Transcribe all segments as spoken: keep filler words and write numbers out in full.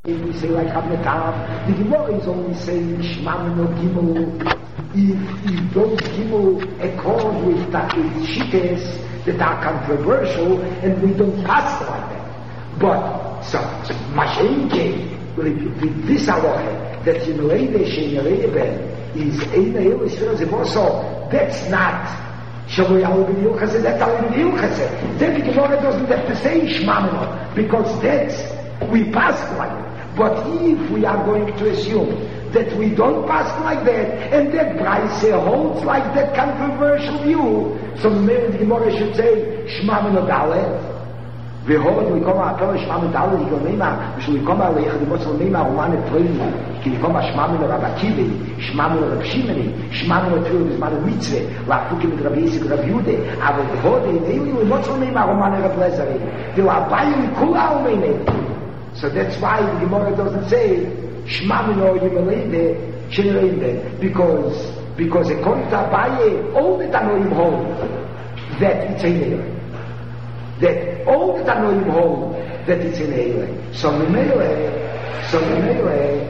We say like Hamnetam, the Gemara is only saying Shmamin or Gimel. If, if those Gimel accord with that Shittas that are controversial, and we don't pass like that. But so, so Mashen came with this halacha that Yimleide Shein is Eina Elisfir Zeboso. That's not Shavu Yahu B'Yil Chased. That's how B'Yil Chased. Then the Gemara doesn't have to say Shmamin, because that's we pass like it. But if we are going to assume that we don't pass like that, and that Braise holds like that controversial view, so maybe the Gemara should say, Shema Menodale, V'hod we come out of Shema Menodale, we come out, we should come out, we come out, we come out, we come out, we come out, Shema Menodale, Rabakivi, Shema Menodale, Shimeni, Shema Menodale, Shema Menodale, Mitzvah, Lafukim with Rabbi Yisik, Rabbi Yude, אבל V'hod, we come out, we come out, we come out, we come out, we come out, so that's why the Gemara doesn't say Shmamino Yimeleide Sheneleide, because because according to Abaye, all the Tanoim hold that it's an Eile. That all the Tanoim hold that it's an Eile. So Mimele, so Mimele,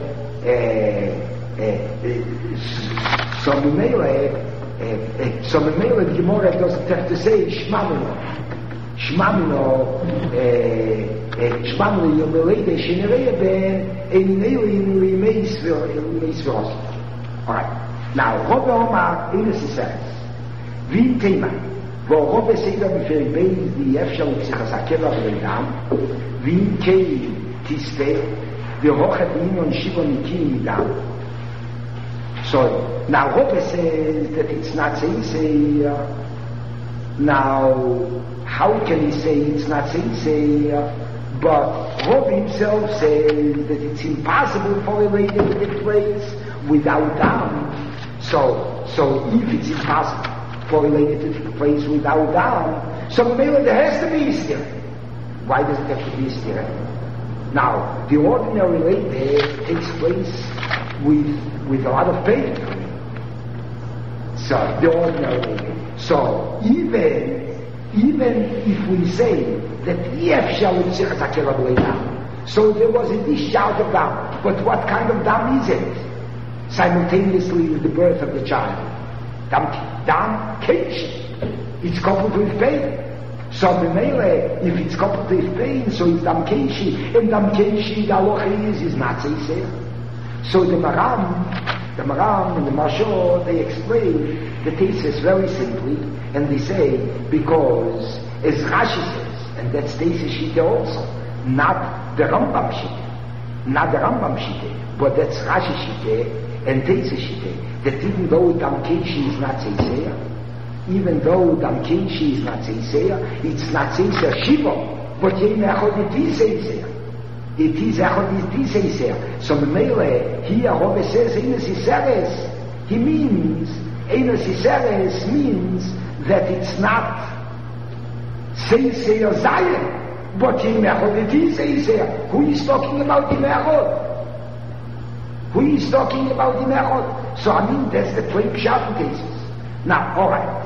so Mimele, so Mimele, the Gemara doesn't have to say Shmamino. Shmamino, Shmamino Yomeleide Sheneleide Ben Einele Meisviros. Alright. Now, Robbe Omar Eines says, Vim Tema, wo Robbe Seder Beferi Bein di Efshal Psichas HaKeva V'Leidam, Vim Kei Tiste, V'Hochet Minon Shivon Niki Nidam. So, now Robbe says that it's not saying, say, uh, now, how can he say it's not say, uh, but Rob himself says that it's impossible for a lady to take place without dam. So, so if it's impossible for a lady to take place without dam, so maybe there has to be Easter. Why does it have to be Easter? Now, the ordinary lady takes place with with a lot of pain. So, the ordinary lady. So, even even if we say that so there was a dish out of dam, but what kind of dam is it? Simultaneously with the birth of the child. Dam, dam kesh. It's coupled with pain. So b'meile, if it's coupled with pain, so it's dam keshi, and dam keshi, the halacha is, is not seiseh. So the Maram, the Maram and the Mashor, they explain the thesis very simply, and they say, because, as Rashi says, and that's thesis Shita also, not the Rambam Shita, not the Rambam Shita, but that's Rashi Shita and thesis Shita, that even though Dam Keshi is not Seiseh, even though Dam Keshi is not Seiseh, it's not Seiseh Shiva, but Yei Mechod it is Seiseh. It is Echod it is Seiseh. So Mele, here Robbe says, Eines Iseres, he means, Eines Iseres means that it's not Seiseh or Zayin, but Yei Mechod it is Seiseh. Who is talking about Yei Mechod? Who is talking about Yei Mechod? So I mean, that's the plain Pshat cases. Now, alright.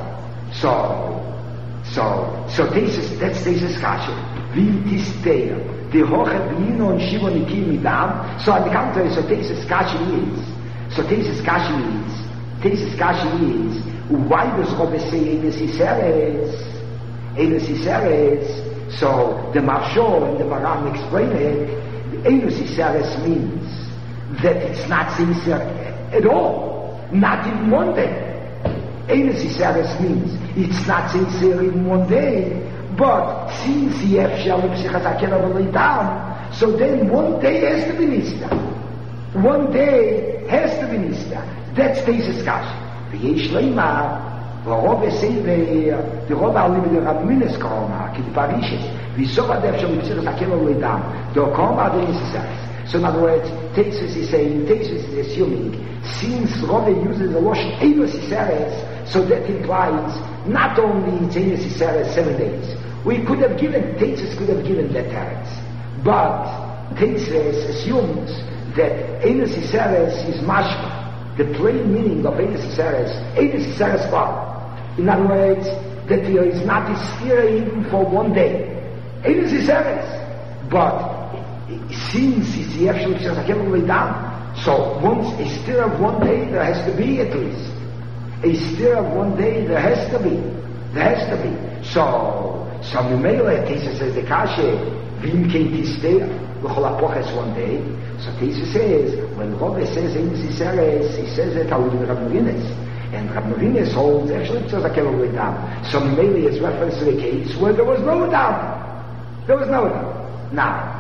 So, so, so thesis, that's thesis Kasha. Vim Tisteya. The Hochet B'Yino and Shiva Nikim Midam. So on the contrary, so thesis Kasha is, so thesis Kasha is, thesis Kasha is, why does Robbe say Eines Iseres? Eines Iseres. So the Mashor and the Maram explain it. Eines Iseres means that it's not sincere at all. Not in one day. Eines Iseres means it's not sincere in one day, but since Yef Shal Psichas HaKeva V'Leidam, so then one day has to be Nista. One day has to be Nista. That's thesis Kasha. V'yesh Leima, v'Robbe say the Robbe Ali with the Rabbinus Korma, ki Parishes, v'Sova Yef Shal Psichas HaKeva V'Leidam, do Korma the Iseres. So in other words, Tesis is saying, Tesis is assuming, since Robbe uses the Lashon Eines Iseres, so that implies not only it's Eines Iseres seven days. We could have given, Tesis could have given that teretz. But Tesis assumes that Eines Iseres is mashma. The plain meaning of Eines Iseres, Eines Iseres bar. In other words, that there is not a sphere even for one day. Eines Iseres. But since it's the actual Shazakelu down, so once a stir of one day there has to be at least. A stir of one day there has to be. There has to be. So, so Mimele, Tesa says the Kashe, Vim Kei Tistea, V'cholapoches one day. So Tesa says, when Robbe says in Siseres, he says it out in Rabnurines. And Rabnurines holds actually Shazakelu down. So Mimele is reference to the case where there was no down. There was no down. Now,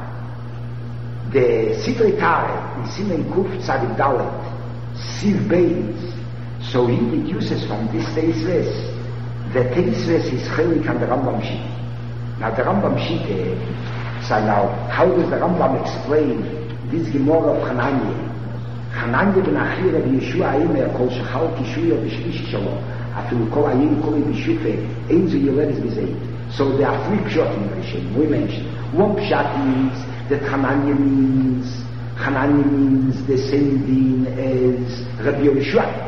the Sidrei Tare in Simen Kuf Tzadik Dalet, Siv Beis, so he deduces from this Teisres that Teisres is Chelik and the Rambam Shite. Now the Rambam Shite, so now how does the Rambam explain this Gemara of Hananya? Hananya ben Achir of Yeshua Aimer Kol Shechal Kishuya B'Shlish Shalom Afilu Kol Ayim Kol B'Shufe Ein Zu Yoledes B'Zeit. So there are three pshat in Rishon. We mentioned one pshat is that Hananya means, Hananya means the same thing as Rabbi Yeshua.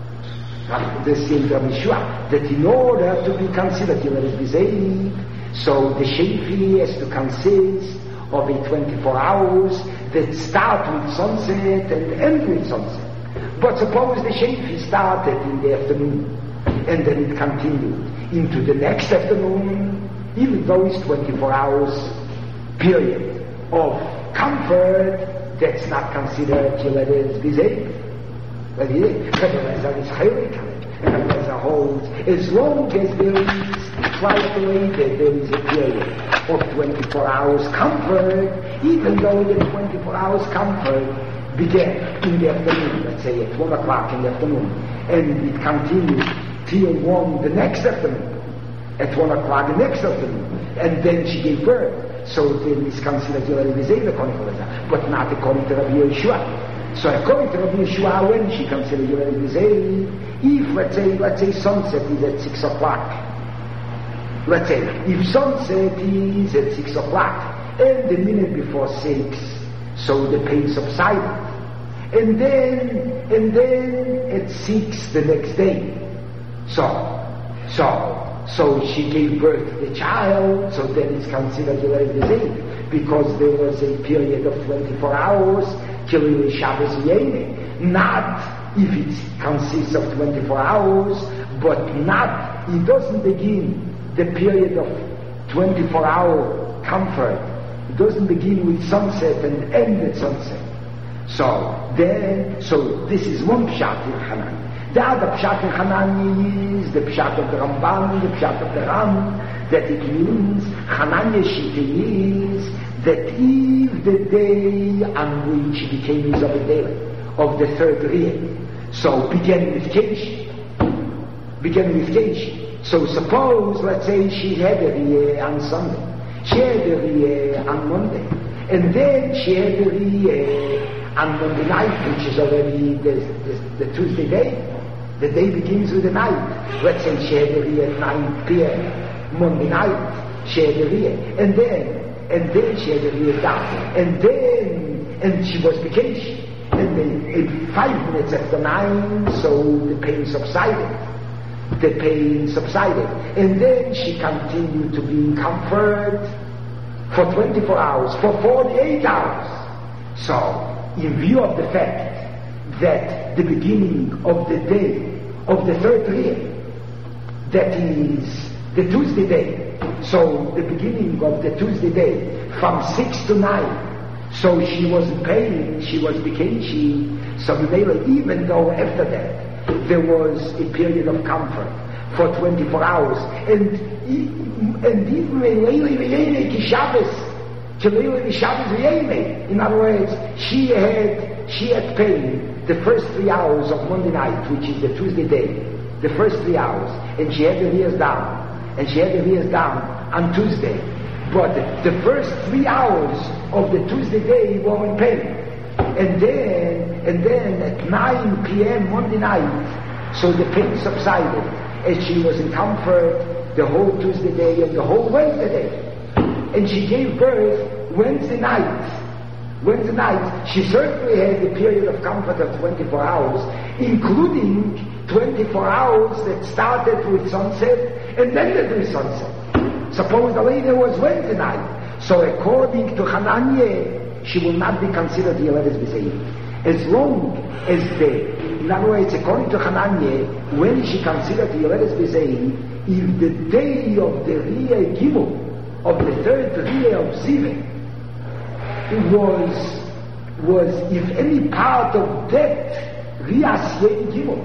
The same Rabbi Yeshua. That in order to be considered Yoledes B'Zeit, so the Shefi has to consist of a twenty-four hours that start with sunset and end with sunset. But suppose the Shefi started in the afternoon and then it continued into the next afternoon, even though it's twenty-four hours period of comfort, that's not considered Yoledes B'Zeit. But here, Rabbi Lezer is Chelik, and Rabbi Lezer holds, as long as there is twice a way that there is a period of twenty-four hours comfort, even though the twenty-four hours comfort began in the afternoon, let's say at one o'clock in the afternoon, and it continues till one the next afternoon, at one o'clock the next afternoon, and then she gave birth. So then it's considered Yoledes B'Zeit according to Lezer, but not according to Rabbi Yeshua. So according to Rabbi Yeshua, when she considered Yoledes B'Zeit, if let's say let's say sunset is at six o'clock, let's say if sunset is at six o'clock and the minute before six, so the pain subsided, and then and then at six the next day, so so. So she gave birth to the child, so then it's considered Yoledes B'Zeit, because there was a period of twenty-four hours, Kilei Shabbos Yene. Not if it consists of twenty-four hours, but not, it doesn't begin the period of twenty-four hour comfort. It doesn't begin with sunset and end at sunset. So then, so this is one pshat in Hanan. The other pshat in Hananya is the pshat of the Ramban, the pshat of the Ram, that it means Hananya Shita is that if the day on which he became his Obedela, of the third year, so began with Kesh, began with Kesh. So suppose, let's say she had a year on Sunday, she had a year on Monday, and then she had a year on Monday night, which is already the, the, the Tuesday day. The day begins with the night. Let's say she had a year at nine p.m. Monday night, she had a year, and then and then she had a year down, and then and she was vacation, and then in five minutes after nine, so the pain subsided. The pain subsided, and then she continued to be in comfort for twenty-four hours, for forty-eight hours. So, in view of the fact that the beginning of the day of the third year, that is the Tuesday day, so the beginning of the Tuesday day from six to nine, so she was in pain, she was vacation, so even though after that there was a period of comfort for twenty-four hours, and and even in other words, she had she had pain the first three hours of Monday night, which is the Tuesday day, the first three hours, and she had the ears down, and she had the ears down on Tuesday, but the first three hours of the Tuesday day were in pain, and then and then at nine p.m. Monday night, so the pain subsided, and she was in comfort the whole Tuesday day and the whole Wednesday day, and she gave birth Wednesday night. Wednesday night, she certainly had a period of comfort of twenty-four hours, including twenty-four hours that started with sunset and ended with sunset. Suppose the later was Wednesday night. So according to Hananya, she will not be considered Yoledes B'Zein. As long as the, in other words, according to Hananya, when she considered Yoledes B'Zein, if the day of the Riyah Gimel, of the third Riyah of Zive, was, was, if any part of that Riyah Gimel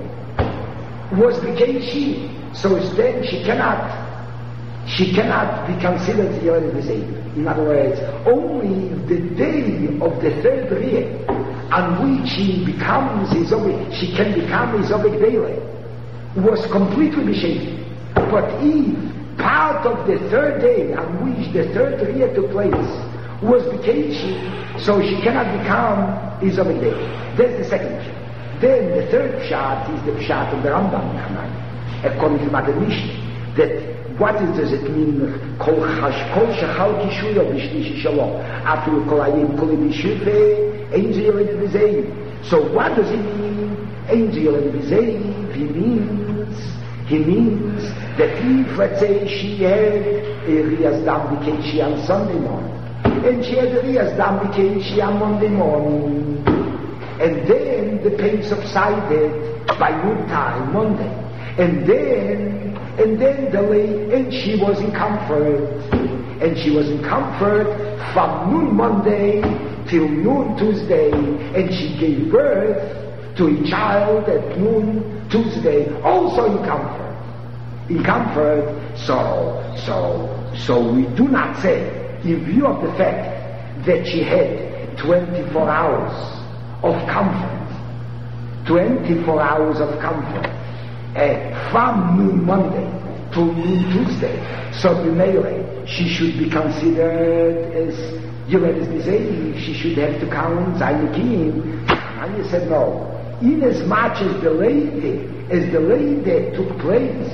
was B'Keishi, so then she cannot, she cannot be considered Yoledes B'Zein. In other words, only the day of the third Riyah on which she becomes Izobik, she can become Izobik Deile, was completely B'Shevi. But if part of the third day on which the third Riyah took place was B'Keishi, so she cannot become Izobik Deile. That's the second pshat. Then the third pshat is the pshat of the Rambam, according to the Mishnah, that what is, does it mean? Kol shachal kishuya b'shlishi shalom. After kol ayim kol b'shuve, ein ze Yoledes B'Zein. So what does it mean? Ein ze Yoledes B'Zein. He means, he means that if, let's say, she had a Riyas Dam B'Keishi on Sunday morning, and she had a Riyas Dam B'Keishi on Monday morning, and then the pain subsided by noontime Monday, and then And then the lady, and she was in comfort, and she was in comfort from noon Monday till noon Tuesday, and she gave birth to a child at noon Tuesday, also in comfort. In comfort, so, so, so we do not say, in view of the fact that she had twenty-four hours of comfort, twenty-four hours of comfort, Uh, from noon Monday to noon Tuesday, so B'Meireh, she should be considered as Yoledes B'Zein, she should have to count Zaynikim. And he said no. In as much as the lady, as the lady took place,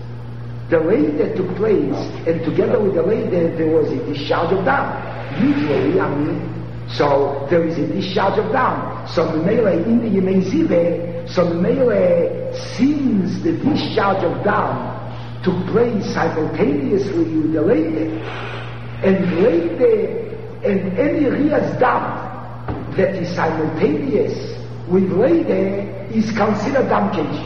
the lady took place, and together with the lady there was a discharge of dam. Usually, I mean, so there is a discharge of dam. So B'Meireh in the Yemei Ziveh, so B'Meireh, since the discharge of dam took place simultaneously with the lady, and lady, and any Riyas dam that is simultaneous with lady is considered dam keishi.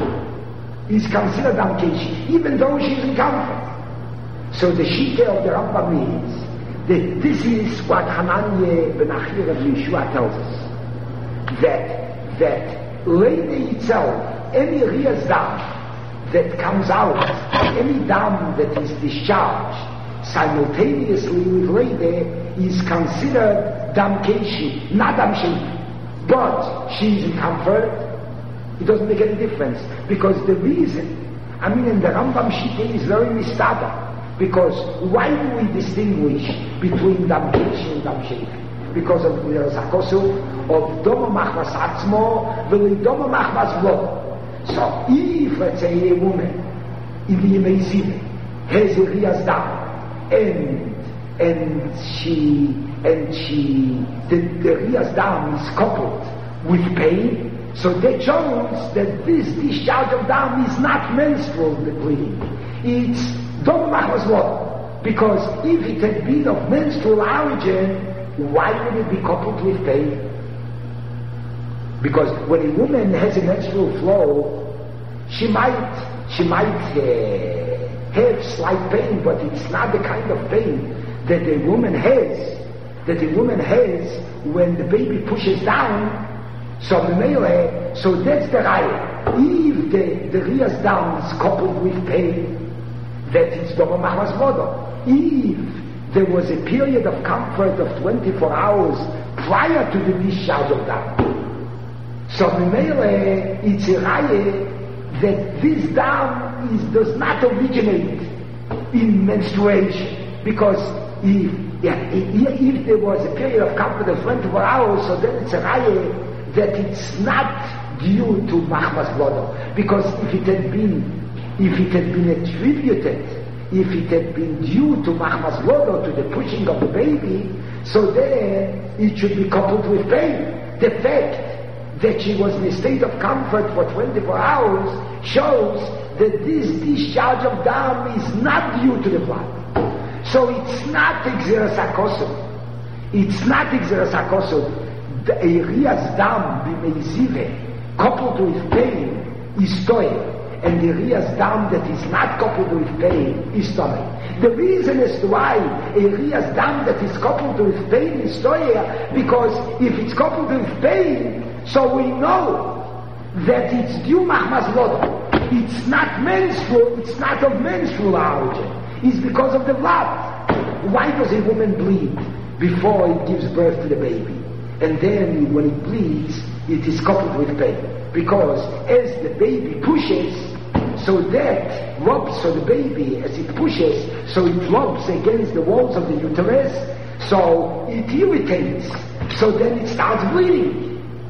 Is considered dam keishi, even though she is in comfort. So the shita of the Rambam means that this is what Hananya ben Achir of Yeshua tells us, that that lady itself, any Riyas dam that comes out, any dam that is discharged simultaneously with lady is considered dam keishi, not dam shevi. But she is in comfort, it doesn't make any difference, because the reason, I mean, in the Rambam Shita is very mistada, because why do we distinguish between dam keishi and dam shevi? Because of the Zakosu of Domo Machmas Atzmo, V'li Domo Machmas Vlo. So if, let's say, a woman in the Yemei Ziveh has a Riyas dam, and and she and she the, the Riyas dam is coupled with pain, so that shows that this discharge of dam is not menstrual bleeding. It's Domo Machmas Vlo. Because if it had been of menstrual origin, why would it be coupled with pain? Because when a woman has a menstrual flow, she might she might uh, have slight pain, but it's not the kind of pain that a woman has that a woman has when the baby pushes down. So the mele, so that's the raya. If the the Riyas down is coupled with pain, that it's Domo Machmas Vodo. If there was a period of comfort of twenty-four hours prior to the discharge of dam, so Memele, it's a raya that this dam is, does not originate in menstruation, because if, yeah, if, if there was a period of comfort of twenty-four hours, so then it's a raya that it's not due to Machmas Vodo, because if it had been, if it had been attributed, if it had been due to Machmas Vodo, to the pushing of the baby, so then it should be coupled with pain. The fact that she was in a state of comfort for twenty-four hours shows that this discharge of dam is not due to the blood. So it's not Exeras HaKosov. It's not Gzeras HaKosov. The Erias Dam b'meizive, coupled with pain, is toy. And the Erias Dam that is not coupled with pain is toy. The reason as to why Erias Dam that is coupled with pain is toy, because if it's coupled with pain, so we know that it's due Mahmas Lodo. It's not menstrual, it's not of menstrual origin. It's because of the blood. Why does a woman bleed before it gives birth to the baby? And then when it bleeds, it is coupled with pain. Because as the baby pushes, so that rubs for the baby, as it pushes, so it rubs against the walls of the uterus, so it irritates, so then it starts bleeding.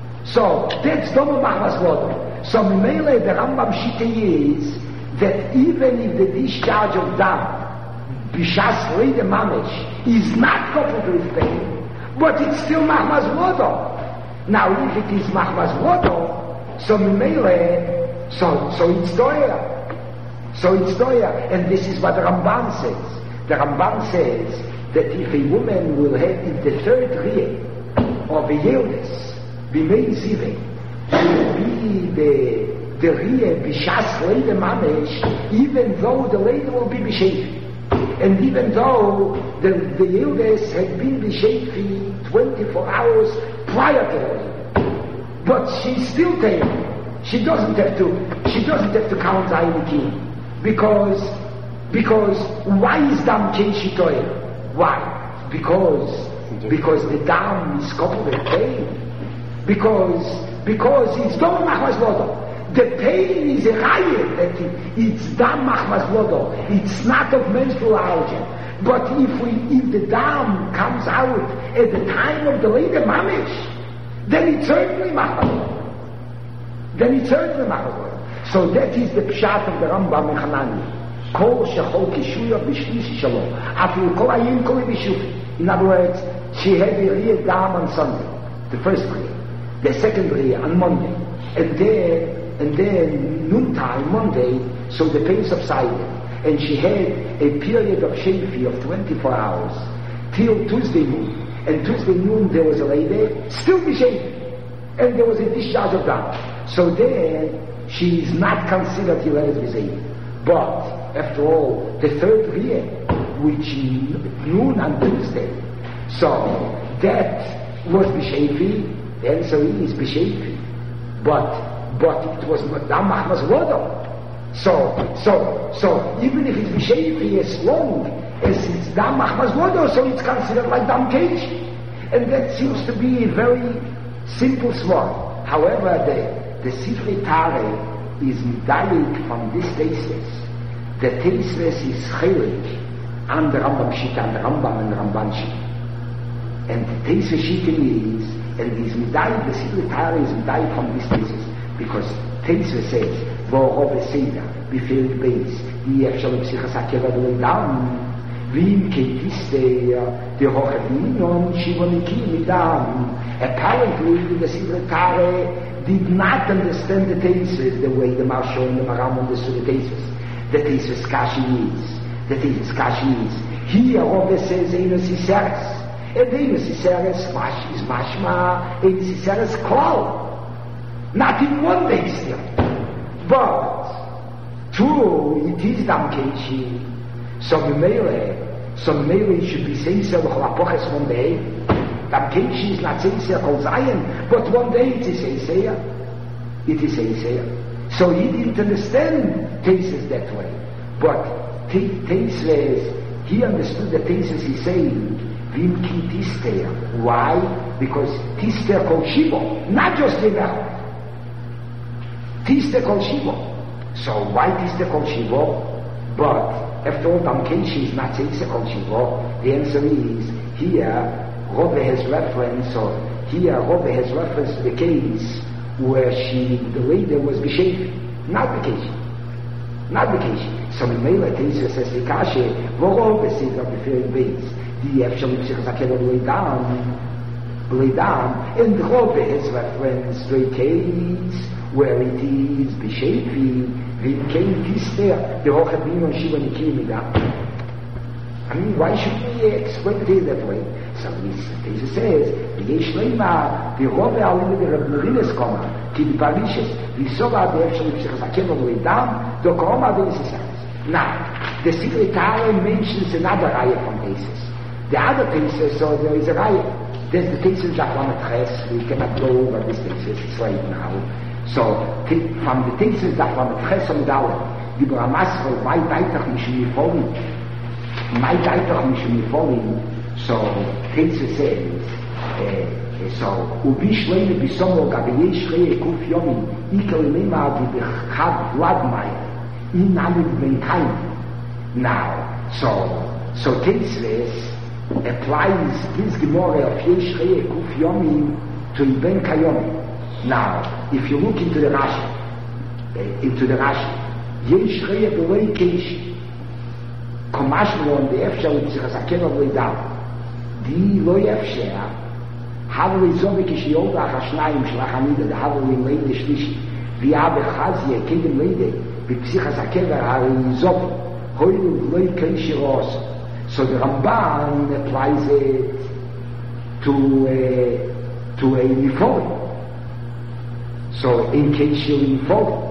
So that's Domo Mahmas Lodo. So Mimele, the Rambam Shita is that even if the discharge of Dam, Bishas Leide Mamesh, is not coupled with pain, but it's still Mahmas Lodo. Now if it is Mahmas Lodo, so Mimele, so, so it's Doya. So it's Doya. And this is what the Ramban says. The Ramban says that if a woman will have in the third rear of a Yildes, Bimei Ziveh, will be the the rear Bishas Leide Mamesh, even though the lady will be Bishefi. And even though the, the Yildes had been Bishefi twenty-four hours prior to her, but she's still taken. She doesn't have to, she doesn't have to count Zayin because, because why is Dam Kenshitoy? Why? Because, because the Dam is coupled with pain. Because, because it's Dam Mahmas Lodo. The pain is a riot that it, it's Dam Mahmas Lodo. It's not of menstrual origin. But if we, if the Dam comes out at the time of the later Mamish, then it's certainly Mahmas Lodo. Then it's certainly Mahmas Lodo. So that is the pshat of the Rambam in Hanani. Kol shechol kishuya b'shlishi shalom. After kol ayin kol b'shufi. In other words, she had a real Dam on Sunday, the first day. The second day on Monday, and then and then noontime Monday, so the pain subsided, and she had a period of shefi of twenty-four hours till Tuesday noon. And Tuesday noon there was a lady still be shefi, and there was a discharge of Dam. So then she is not considered Yiledes B'Zeiv. But after all, the third year, which noon on Tuesday, so that was B'Shefi. The answer is B'Shefi. But but it was Dam Mahmas Lodo. So so so even if it's B'Shefi as long as it's Dam Mahmas Lodo, so it's considered like Dam Kesh. And that seems to be a very simple swan. However, the the Sifrei Tare is medayik from this thesis. The thesis is chelik on the Rambam Shita, and the Rambam and the Ramban Shita. And the thesis Shita is, and these medayik, the Sifrei Tare is medayik from this thesis, because thesis says, V'orov Eseda, b'firik beis, yef shalom psichas hakeva v'leidam, v'im keitiste, the hochavinon, shivoniki midam. Apparently, the Sifrei Tare did not understand the thesis the way the Marsha and the Maram understood the thesis. The thesis Kashi is, the thesis Kashi is, here Rove says, Einos Iseres. And Einos Iseres is mashma, Einos Iseres klal. Not in one day still. But, true, it is Dam Keshi. So Mimele, so Mimele should be saying so, Cholapoches one day. Dam Keshi is not saying so, Kol Zayin, but one day it is saying so. It is saying so. So he didn't understand thesis that way. But thesis, he understood the thesis he's saying, Vim ki tister. Why? Because tister kol shivo, not just Yevach. Tister kol shivo. So why tister kol shivo? But after all, Dam Keshi is not tister kol shivo. The answer is, here, Robbe has reference, or here Robbe has reference to the case where she, the lady was B'Shefi, not the case. Not the case. So Mimele Teisa says the Kashe, V'orov Eseda b'firik beis, the yef shalom psichas hakeva v'leidam, v'leidam, and Robbe has reference to a case where it is B'Shefi, v'im kein tister, the hochavinon shivoniki midam. I mean, why should we uh, explain it that way? So this Teza says, V'yesh leima, v'rove alim de Reb Merines koma, ki d'parishes, v'sova d'efshel v'psichas hakever v'edam, do koma v'yisisas. Now, the Secretary mentions another raya from Tezes. The other Tezes, so there is a raya. There's the Tezes Daflamet Ches, we cannot go over this Tezes, it's right now. So, from the Tezes Daflamet Ches on Dalet, die Bramasro, why weiter mich mir folgen? My weiter mich mir folgen? So, Tezes says, uh, so, ubi shleine bisomo gabiyei shrei kuf yomin, ikel lema di bechad vladmai, in amid benkaim. Now, so, so Tezes applies this Gemara of Yesh Rei Kuf Yomim to Ben Kayomim. Now, if you look into the Rashi, uh, into the Rashi, Yesh Rei Belei Keish, Komashmo on the Efshar Yitzchak Hakeno Leidam, Di Lo Efshar, Havli Zove Kishiyoga Hashnayim Shlachamida, the Havli Leide Shlishi, Viabe Chazye, Kedem Leide, Bipsichas Hakever Hari Zove, Hoilu Loi Keishi Ros. So the Ramban applies it to a, to a Nifori. So in case you're Nifori.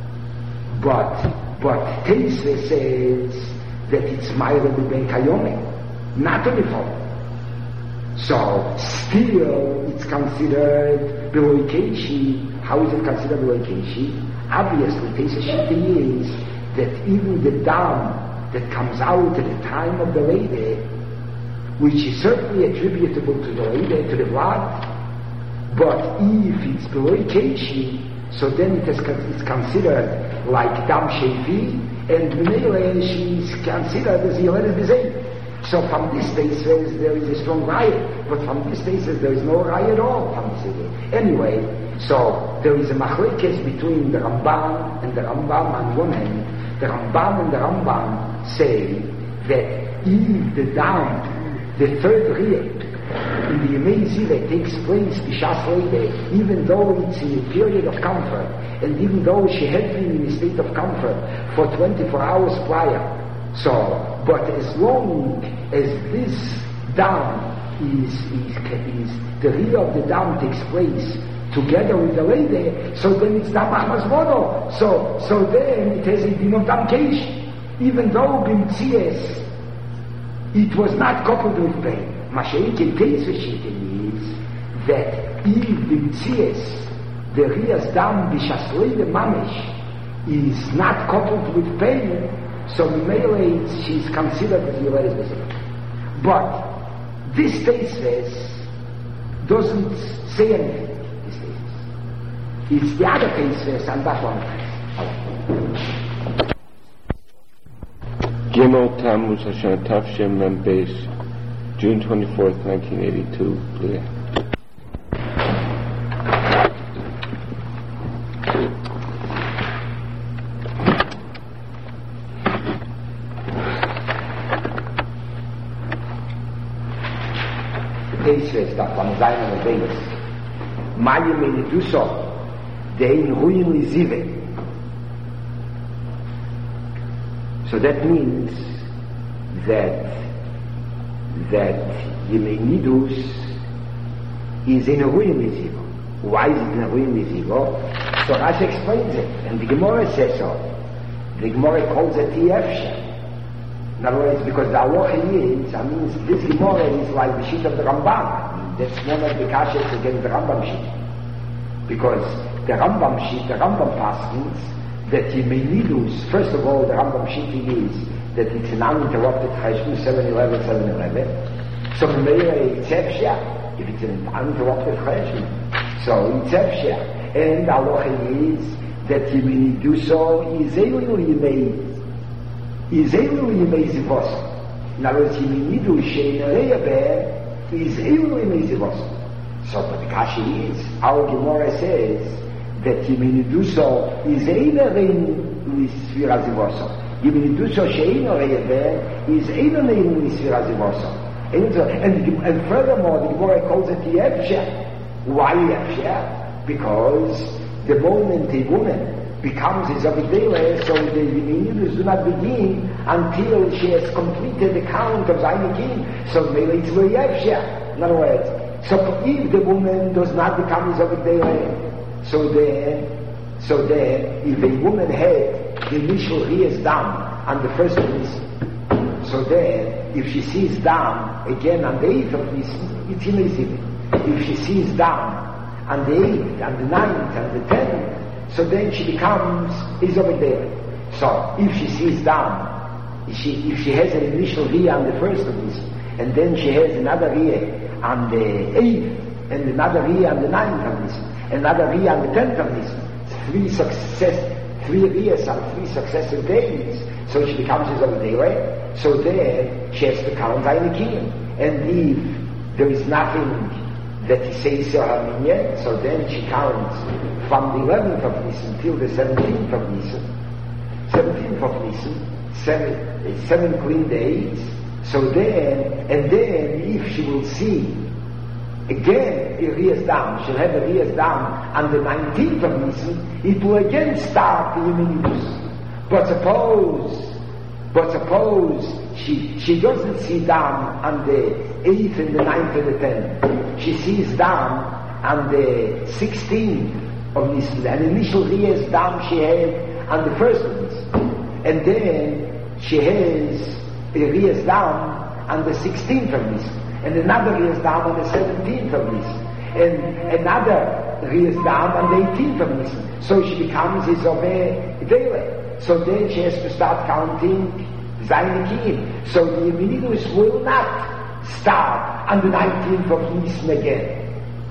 But, but Tezes says that it's Mayra Ben Kayome, not a Nifori. So still it's considered Beloi Keishi. How is it considered Beloi Keishi? Obviously, Tezes Shiti is that even the Dam that comes out at the time of the lady, which is certainly attributable to the lady, to the blood, but if it's below Keishi, so then it is it's considered like Dam Shevi, and Menele, she is considered as Yoledes B'Zein. So from this basis there is a strong riot, but from this basis there is no riot at all from this idea. Anyway, so there is a machlekes between the Ramban and the Rambam on one hand. The Rambam and the Rambam say that if the down, the third rear, in the Yemei Ziveh takes place B'Shas Leide, even though it's in a period of comfort, and even though she had been in a state of comfort for twenty-four hours prior, so, but as long as this down is, is, is the rear of the down takes place together with the lady, so then it's Dam Achmas Mono. So, so then it has a din of Dam Keish. Even though Bimtzies, it was not coupled with pain. Mashiach in Tezes is that if Bimtzies, the Rias Dam B'Shaslei the Mamish, is not coupled with pain, so Mimele she's considered as Yoledes B'Zein. But this Tezes doesn't say anything. It's the other Tezes, and that one. Gimel Tammuz Hashem Tafshem Mem Beis, June twenty-fourth, nineteen eighty-two. Clear. Tezes, that one is Ayman Beis. Maye Meniduso. Dein Ruim Lizive. So that means that that Yemenidus is in a Ruim Lizivo. Why is it in a Ruim Lizivo? So Rashi explains it, and the Gemara says so. The Gemara calls it Tiefshe. In other words, because the Aloha is, I mean, this Gemara is like the sheet of the Rambam. I mean, that's one of the kashas against the Rambam sheet. Because the Rambam sheet, the Rambam paskins, that Yemenidus, first of all, the Rambam sheet is that it's an uninterrupted cheshbon, seven eleven, seven eleven. So Meir it's Efshia, if it's an uninterrupted cheshbon. So it's Efshia. And Aloha is that Yemeniduso is Eilu Yemei, is Eilu Yemei Zivos. In other words, Yemenidus Shein Reyaber is Eilu Yemei Zivos. So but the Kashi is, our Gemara says, that Yemeniduso is either in Sfira Zivoso. Yemeniduso she'eino re'ever is either in Sfira Zivoso. And, and, and furthermore, the Gemara calls it the Efsheh. Why Efsheh? Because the moment a woman becomes his Abidele, so the Yeminidus do not begin until she has completed the count of Zainikin. So maybe it's Vayevsha. In other words, so if the woman does not become his Abidele, so then, so then, if a woman had the initial Riyas Dam on the first of Nisan, so then, if she sees Dam again on the eighth of Nisan, it's in If she sees Dam on the eighth, on the ninth, on the tenth, so then she becomes Izobedele. So if she sees Dam, if she, if she has an initial Riyah on the first of this, and then she has another Riyah on the eighth, and another Riyah on the ninth of this, another Riyah on the tenth of this, three success, three Riyahs on three successive days, so she becomes Izobedele. So then she has to count Zainikim. And if there is nothing that he says yet, so then she counts from the eleventh of Nisan till the seventeenth of Nisan. seventeenth of Nisan, seven, seven clean days. So then, and then if she will see again a Riyas Dam, she'll have a Riyas Dam on the nineteenth of Nisan, it will again start the Yeminidus. But suppose, but suppose she, she doesn't see Dam on the eighth and the ninth and the tenth. She sees Dam on the sixteenth of Nisan, an initial Riyas Dam she had on the first of Nisan. And then she has a Riyas Dam on the sixteenth of Nisan, and another Riyas Dam on the seventeenth of Nisan, and another Riyas Dam on the eighteenth of Nisan. So she becomes his Ove Dele. So then she has to start counting Zainikim. So the Yeminidus will not start on the nineteenth of Nisan again.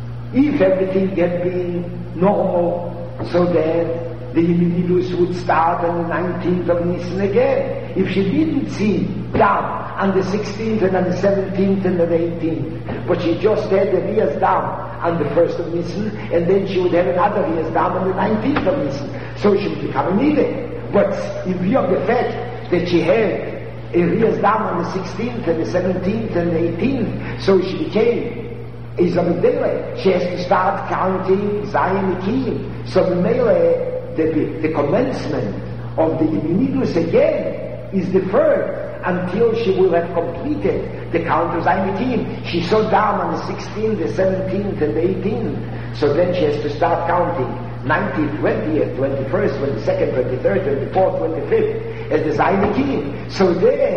If everything had been normal, so then the Yeminidus would start on the nineteenth of Nisan again. If she didn't see Dam on the sixteenth and on the seventeenth and on the eighteenth, but she just had the Riyas Dam on the first of Nisan, and then she would have another Riyas Dam on the nineteenth of Nisan, so she would become an Eden. But in view of the fact that she had a Riyas Dam on the sixteenth and the seventeenth and the eighteenth, so she became Izabedele. She has to start counting Zainikim. So the Mele, the, the commencement of the Yeminidus again is deferred until she will have completed the count of Zainikim. She saw Dam on the sixteenth, the seventeenth and the eighteenth, so then she has to start counting nineteenth, twentieth, twenty-first, twenty-second, twenty-third, twenty-fourth, twenty-fifth as the Zainikim. So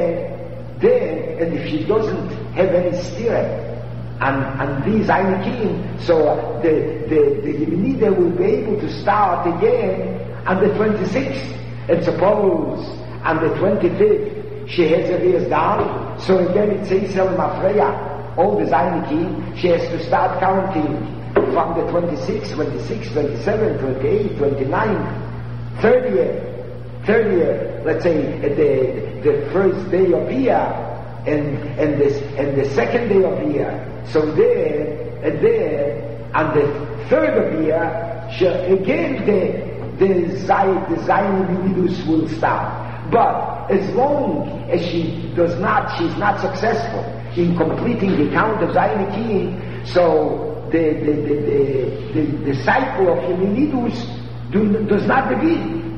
then, then, and if she doesn't have any stirah and, and these Zainikim, so the, the, the Yeminida will be able to start again on the twenty-sixth. And suppose on the twenty-fifth she has a Riyas Dam, so again it says El Mafreya, all the Zainikim, she has to start counting from the twenty-sixth, twenty-sixth, twenty-seventh, twenty-eighth, twenty-ninth, thirtieth, thirtieth, let's say at the, the first day of Iyar, and, and, this, and the second day of Iyar. So there, and there, on the third of Iyar, she, again the, the Zayin, the Zayin Yeminidus will start. But as long as she does not, she's not successful in completing the count of Zainikim, so The, the, the, the, the, the cycle of Yeminidus do, does not begin.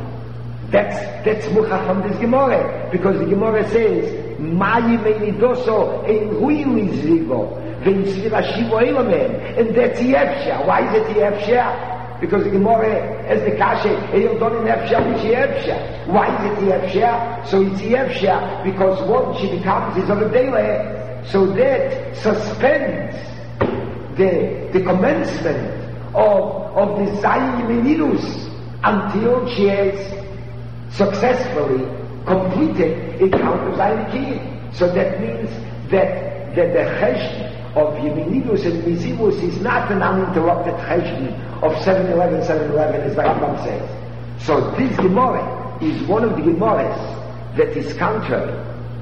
That's that's mucha from this Gemara, because the Gemara says, "Ma Yeminidoso ein hui lizigo, vein svira shivo elamen," and that's Yefsha. Why is it Yefsha? Because the Gemara has the kashe, "Eyel donin Yefsha which Yefsha." Why is it Yefsha? So it's Yefsha because once she becomes his Avadele, so that suspends The, the commencement of, of the Zayin Yeminidus until she has successfully completed a count of Zainikim. So that means that, that the cheshbon of Yeminidus and Mizivus is not an uninterrupted cheshbon of seven eleven, seven eleven, as the Rambam says. So this Gemara is one of the Gemaras that is contrary.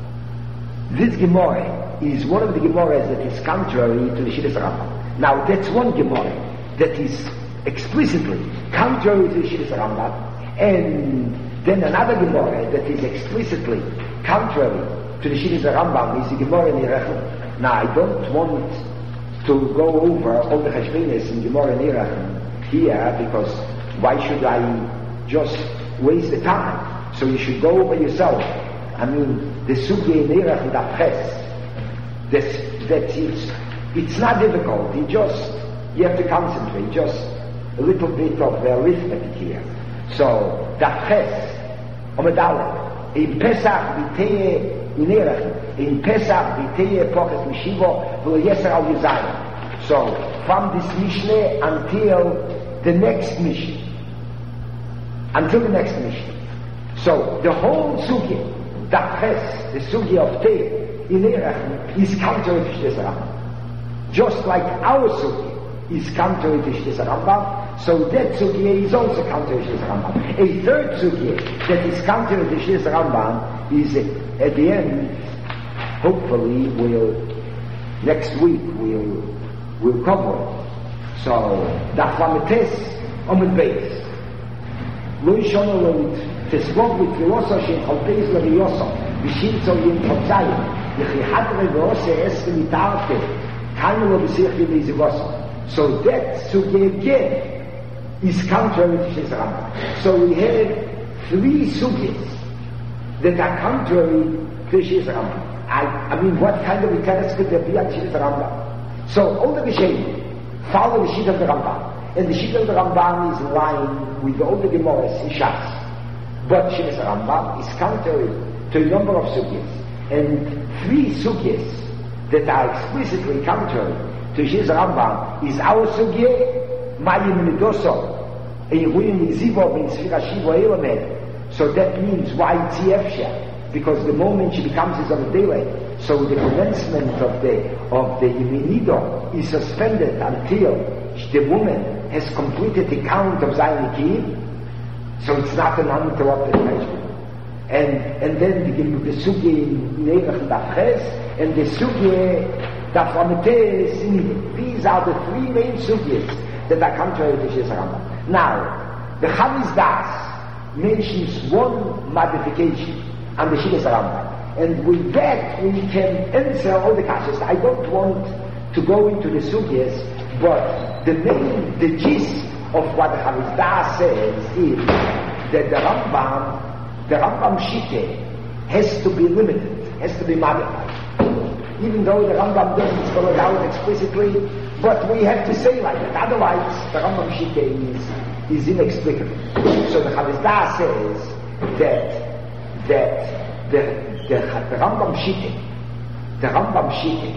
This Gemara is one of the Gemaras that is contrary to the Shittas Rambam. Now that's one Gemara that is explicitly contrary to the Shittas Rambam, and then another Gemara that is explicitly contrary to the Shittas Rambam is the Gemara in Yerachim. Now I don't want to go over all the Cheshbonos in Gemara in Yerachim here, because why should I just waste the time. So you should go by yourself. I mean, the sugya in Erech and Apres, that, that it's, it's not difficult. You just, you have to concentrate, just a little bit of the arithmetic here. So, the Apres, Omedale, in Pesach, Viteye, in Erech, in Pesach, Viteye, Pocket Mishivo, V'lo Yeser al Yizayim. So, from this Mishneh until the next Mishneh. Until the next Mishneh. So, the whole Sugya, the Apres, the Sugya of Teh, in Erech, is counter to Shtes Rambam. Just like our Sugya is counter to Shtes Rambam, so that Sugya is also counter to Shtes Rambam. A third Sugya that is counter to Shtes Rambam is uh, at the end, hopefully, we'll, next week, we'll, we'll cover it. So, the Flametes on the base. Lo Yishono Lo Tesvog with Filoso Shem Chalpeis Lo Yoso Vishitzo Yim Chotzayim Yechihadre Veose Es Mitarte Kainu Lo B'Sirchi Leizivoso. So that Sugya again is contrary to Shtes Rambam. So we have three Sugyas that are contrary to Shtes Rambam. I, I mean, what kind of interest could there be on Shtes Rambam? So all the Geshem follow the sheet of the Rambam. And the sheet of the Rambam is in line with the older Gemaras in Shas. But Shtes Rambam is contrary to a number of sugyas. And three sugyas that are explicitly contrary to Shtes Rambam is our sugya, Mayim Nidoso, Eiruim Zivo, Ben Sfira Shivo Elomed. So that means why Tziefsha? Because the moment she becomes his own daylight, so the commencement of the of the Yemenido is suspended until the woman has completed the count of Zayin Kiyim, so it's not an uninterrupted measurement. And and then begin with the Sugya in Erech and Apres, and the Sugya Daflametes. These are the three main Sugyas that are contrary to Shtes Rambam. Now, the Chavis Das mentions one modification on the Shtes Rambam. And with that we can answer all the kashas. I don't want to go into the Sugyas, but the main, the gist of what the Chavis Das says is that the Rambam, the Rambam Shite has to be limited, has to be modified. Even though the Rambam doesn't spell it out explicitly, but we have to say like that. Otherwise, the Rambam Shite is, is inexplicable. So the Chavis Das says that, that the, the, the Rambam Shite, the Rambam Shite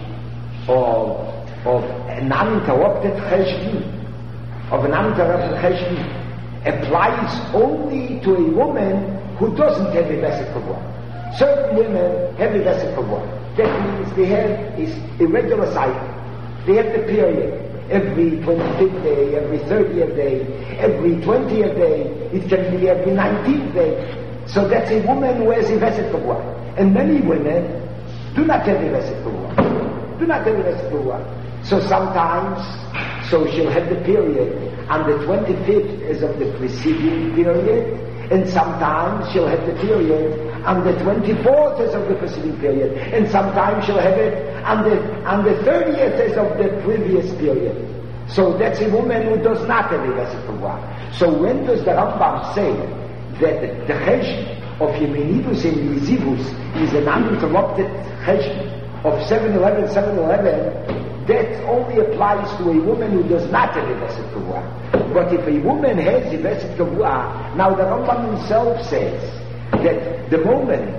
of of an uninterrupted cheshbon, of an uninterrupted cheshbon, applies only to a woman who doesn't have a vesed kavod. Certain women have a vesed kavod. That means they have a irregular cycle. They have the period every twenty-fifth day, every thirtieth day, every twentieth day. It can be every nineteenth day. So that's a woman who has a vesed kavod. And many women do not have a vesed kavod. Do not have a vesed kavod. So sometimes, so she'll have the period on the twenty-fifth as of the preceding period, and sometimes she'll have the period on the twenty-fourth as of the preceding period, and sometimes she'll have it on the on the thirtieth as of the previous period. So that's a woman who does not have a vesed kavod. So when does the Rambam say that the, the cheshbon of Yemenidus and Yizivus is an uninterrupted cheshbon of seven eleven, seven eleven? That only applies to a woman who does not have a vesed kavua. But if a woman has a vesed kavua, now the Rambam himself says that the moment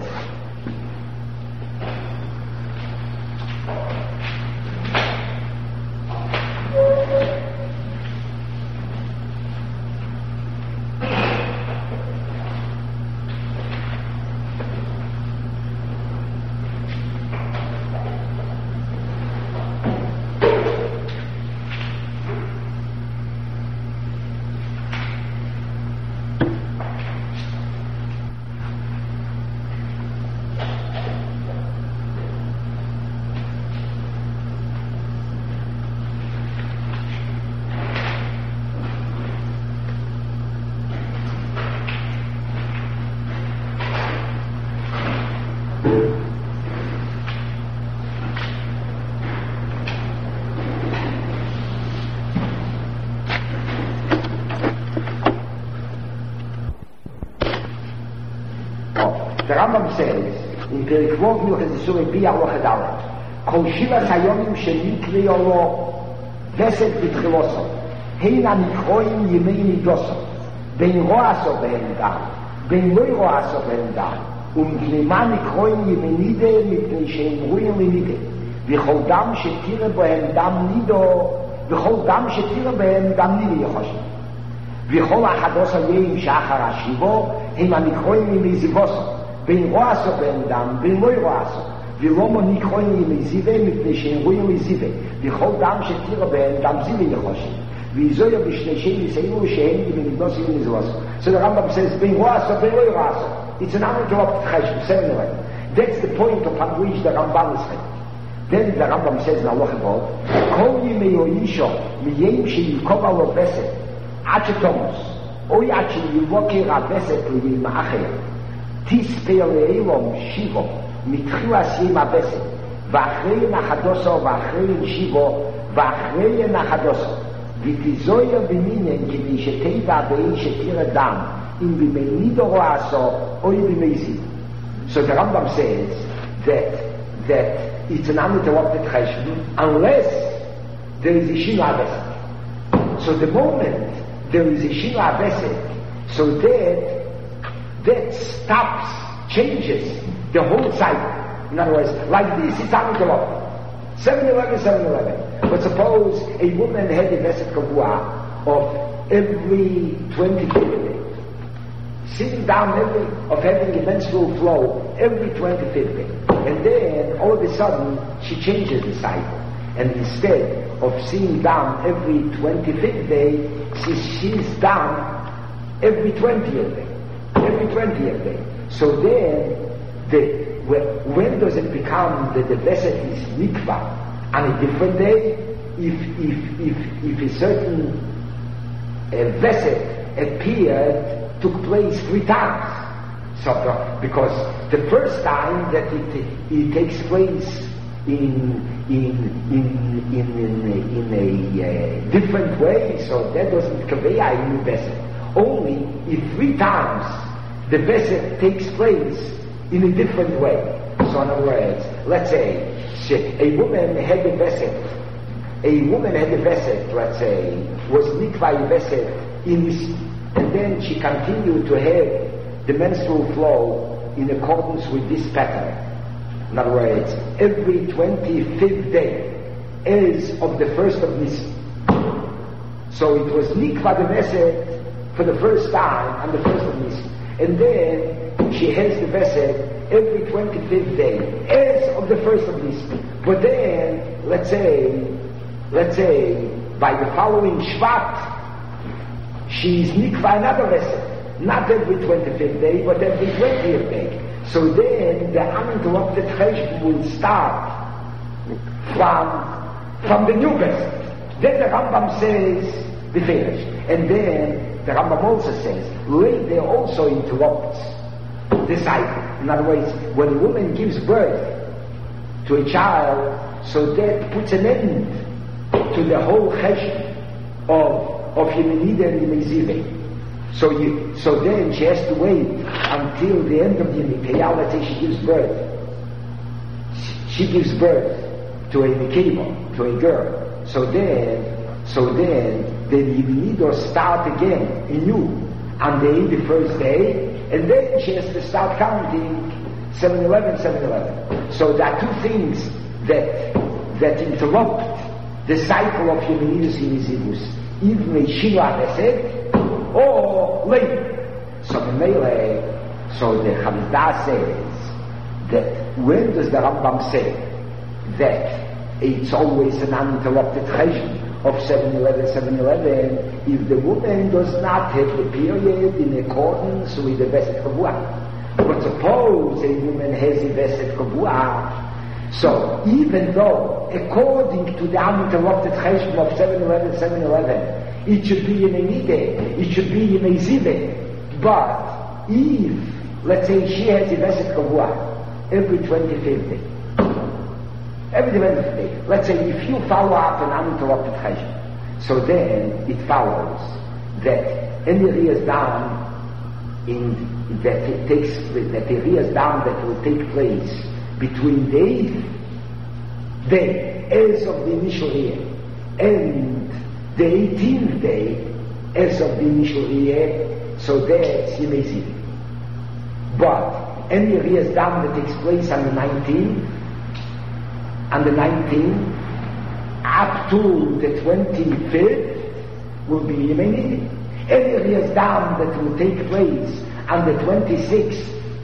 Rambam says, in Perek Vov Milchas Yisur Bi Aloch Adalet, Kol Shivas Hayomim Shenikri Olo Veset B'Tchiloso, Heina Nikroim Yemei Nidoso, Ben Roaso Ben Dam, Ben Loi Roaso Ben Dam, Um Gnema Nikroim Yemei Nide, Mipnei Shein Ruim Nide, V'chol Dam Shetire Bohem Dam Nido, V'chol Dam Shetire Bohem Dam Nide Yechoshim. וכל החדוס עליהם שאחר השיבו הם הנקרואים ימי זיבוסו בין רועסו בין דם בין לא רועסו ולא נקרואים ימי זיבה מפני שהם רואים ימי זיבה וכל דם שתירה בין דם זיבה יחושים ואיזויה בשני שהם יסיימו שהם ימי נגנוסים ימי זיבוסו. So the Rambam says בין רועסו בין לא רועסו. It's an uninterrupted cheshbon, seven eleven. That's the point upon which the Rambam is headed. Then the Rambam says in Allah above, כל ימי יוישו מיים שיקוב עלו בסת עד שתומוס, אוי עד שיבוקר הבסת ליל מאחר, תספר לאילום שיבו, מתחילה סיים הבסת, ואחרי נחדוסו, ואחרי שיבו, ואחרי נחדוסו, ותזויה במינן כדי שתיבע באי שתיר דם, אם בימי נידו רועסו, אוי בימי זיו. So the Rambam says that, that it's an uninterrupted cheshbon, unless there is a Shiva Beset. So the moment there is a Shiva Beset, so that that stops, changes the whole cycle. In other words, like this, it's uninterrupted. seven eleven, seven eleven. But suppose a woman had a Beset Kavua of every twenty-fifth day, sitting down every, of having a menstrual flow every twenty-fifth day. And then, all of a sudden, she changes the cycle. And instead of seeing down every twenty-fifth day, she sees down every twentieth day. Every twentieth day. So then, the, when does it become that the Beset is mikvah on a different day? If, if, if, if a certain uh, Beset appeared, took place three times. So, because the first time that it, it takes place in in in in in, in a uh, different way, so that doesn't convey a new Beset. Only if three times the Beset takes place in a different way. So in other words, let's say a woman had a Beset, a woman had a Beset, let's say, was mikvah Beset in this, and then she continued to have the menstrual flow in accordance with this pattern. In other words, every twenty-fifth day is of the first of Nisan. So it was mikvah the Beset for the first time on the first of Nisan. And then she has the Beset every twenty-fifth day as of the first of Nisan. But then, let's say, let's say, by the following Shvat, she's mikvah another Beset. Not every twenty-fifth day, but every twentieth day. So then the uninterrupted cheshbon will start from, from the new Beset. Then the Rambam says, be finished. And then the Rambam also says, later also interrupts the cycle. In other words, when a woman gives birth to a child, so that puts an end to the whole cheshbon of, of Yemenida and Yemei. So you, so then she has to wait until the end of the Nikayah. Let's say she gives birth. She, she gives birth to a Nikayah, to a girl. So then, so then, the Yemenidah start again anew on the eighty-first day, and then she has to start counting seven eleven, seven eleven. So there are two things that that interrupt the cycle of Yemenidus Yemizivus. Even a Shiva Beset, or later. So the Melee, so the Chavdah says that when does the Rambam say that it's always an uninterrupted cheshbon of seven eleven, seven eleven, if the woman does not have the period in accordance with the Beset Kavua. But suppose a woman has a Beset Kavua, so even though according to the uninterrupted cheshbon of seven eleven, seven eleven, it should be in a nide, it should be in a zive. But if, let's say, she has a Beset Kavua every twenty-fifth day, every twenty-fifth day, let's say if you follow up an uninterrupted cheshbon, so then it follows that any Riyaz Dam in that it takes that the Riyas Dam that will take place between the eighth day as of the initial year and the eighteenth day as of the initial year, so that's Yemei Zivik. But any Riyas Dam that takes place on the nineteenth, on the nineteenth up to the twenty-fifth will be Yemei Nidin. Any Riyas Dam that will take place on the twenty-sixth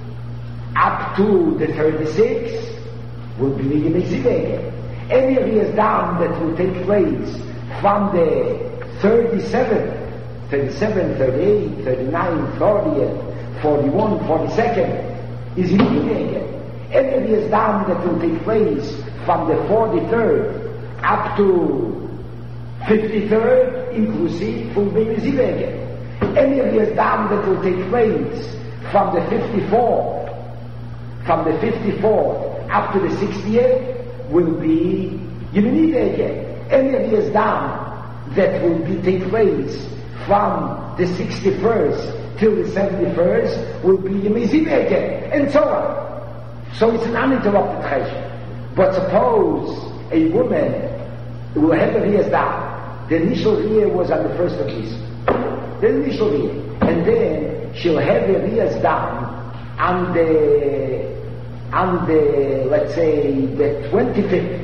up to the thirty-sixth will be Yemei Zivik. Any Riyas Dam that will take place from the thirty-seventh, thirty-seven, thirty-eight, thirty-nine, thirtieth, forty-one, forty-second is Yemei. Any Riyas Dam that will take place from the forty-third up to fifty-third, inclusive, will be Yemei. Any Riyas Dam that will take place from the fifty-fourth, from the fifty-fourth up to the sixtieth will be Yemei. Any Riyas Dam that will be take place from the sixty-first till the seventy-first will be Yemei, and so on. So it's an uninterrupted chesed. But suppose a woman will have a Riyas Dam. The initial year was on the first of Nisan. The initial year. And then she'll have a Riyas Dam on the, on the, let's say, the twenty-fifth.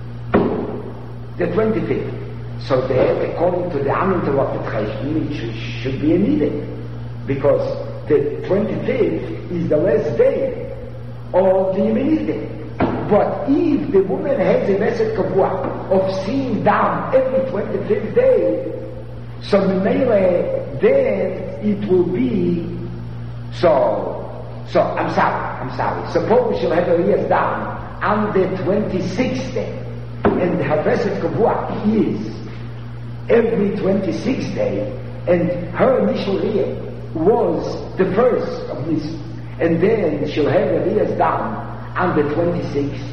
The twenty-fifth. So that, according to the uninterrupted chesed, it should, should be a Nidin. Because the twenty-fifth is the last day of the Yemei. But if the woman has a Vesed Kavua of seeing down every twenty-fifth day, so Memele, then it will be, so, so, I'm sorry, I'm sorry. Suppose she'll have her ears down on the twenty-sixth day, and her Vesed Kavua is every twenty-sixth day, and her initial year was the first of this, and then she'll have her ears down on the twenty-sixth.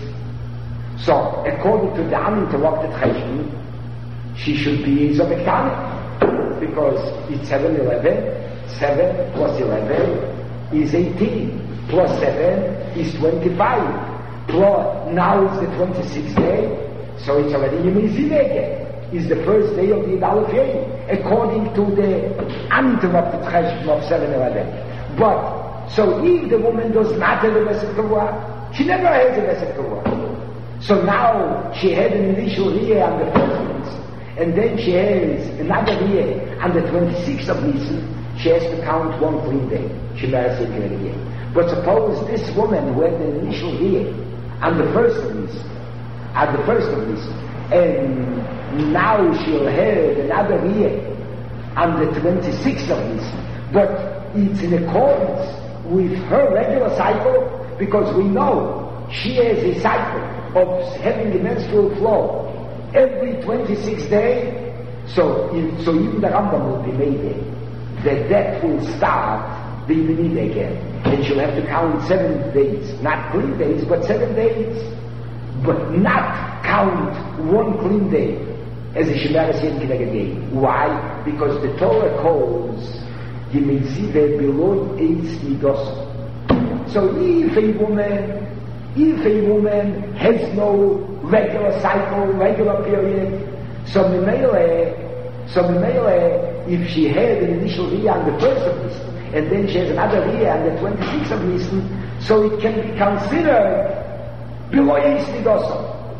So, according to the uninterrupted chesed, she should be Zomektanet, because it's seven eleven, seven plus eleven is eighteen, plus seven is twenty-five, plus now it's the twenty-sixth day, so it's already Yemei Zivik. Is the first day of the Yidalef Yom, according to the uninterrupted chesed of seven eleven. But, so if the woman does not have a Vesed Kavua, she never has a Vesed Kavua. So now she had an initial year on the first Nisan, and then she has another year on the twenty-sixth of Nisan. She has to count one clean day. She marries again. But suppose this woman who had an initial year on the first of Nisan, on the first of Nisan, and now she'll have another year on the twenty-sixth of Nisan, but it's in accordance with her regular cycle, because we know she has a cycle of having the menstrual flow every twenty-sixth day, so, so even the Rambam will be made there, that that will start the Yemei again, and she'll have to count seven days, not clean days, but seven days, but not count one clean day as a Shemeres Yom Kineged Yom. Why? Because the Torah calls Yemei Zivik below Eitz Midos. So if a woman, if a woman has no regular cycle, regular period, so Memele, so Memele, if she had an initial year on the first of Nisan, and then she has another year on the twenty-sixth of Nisan, so it can be considered below Eitz Midos.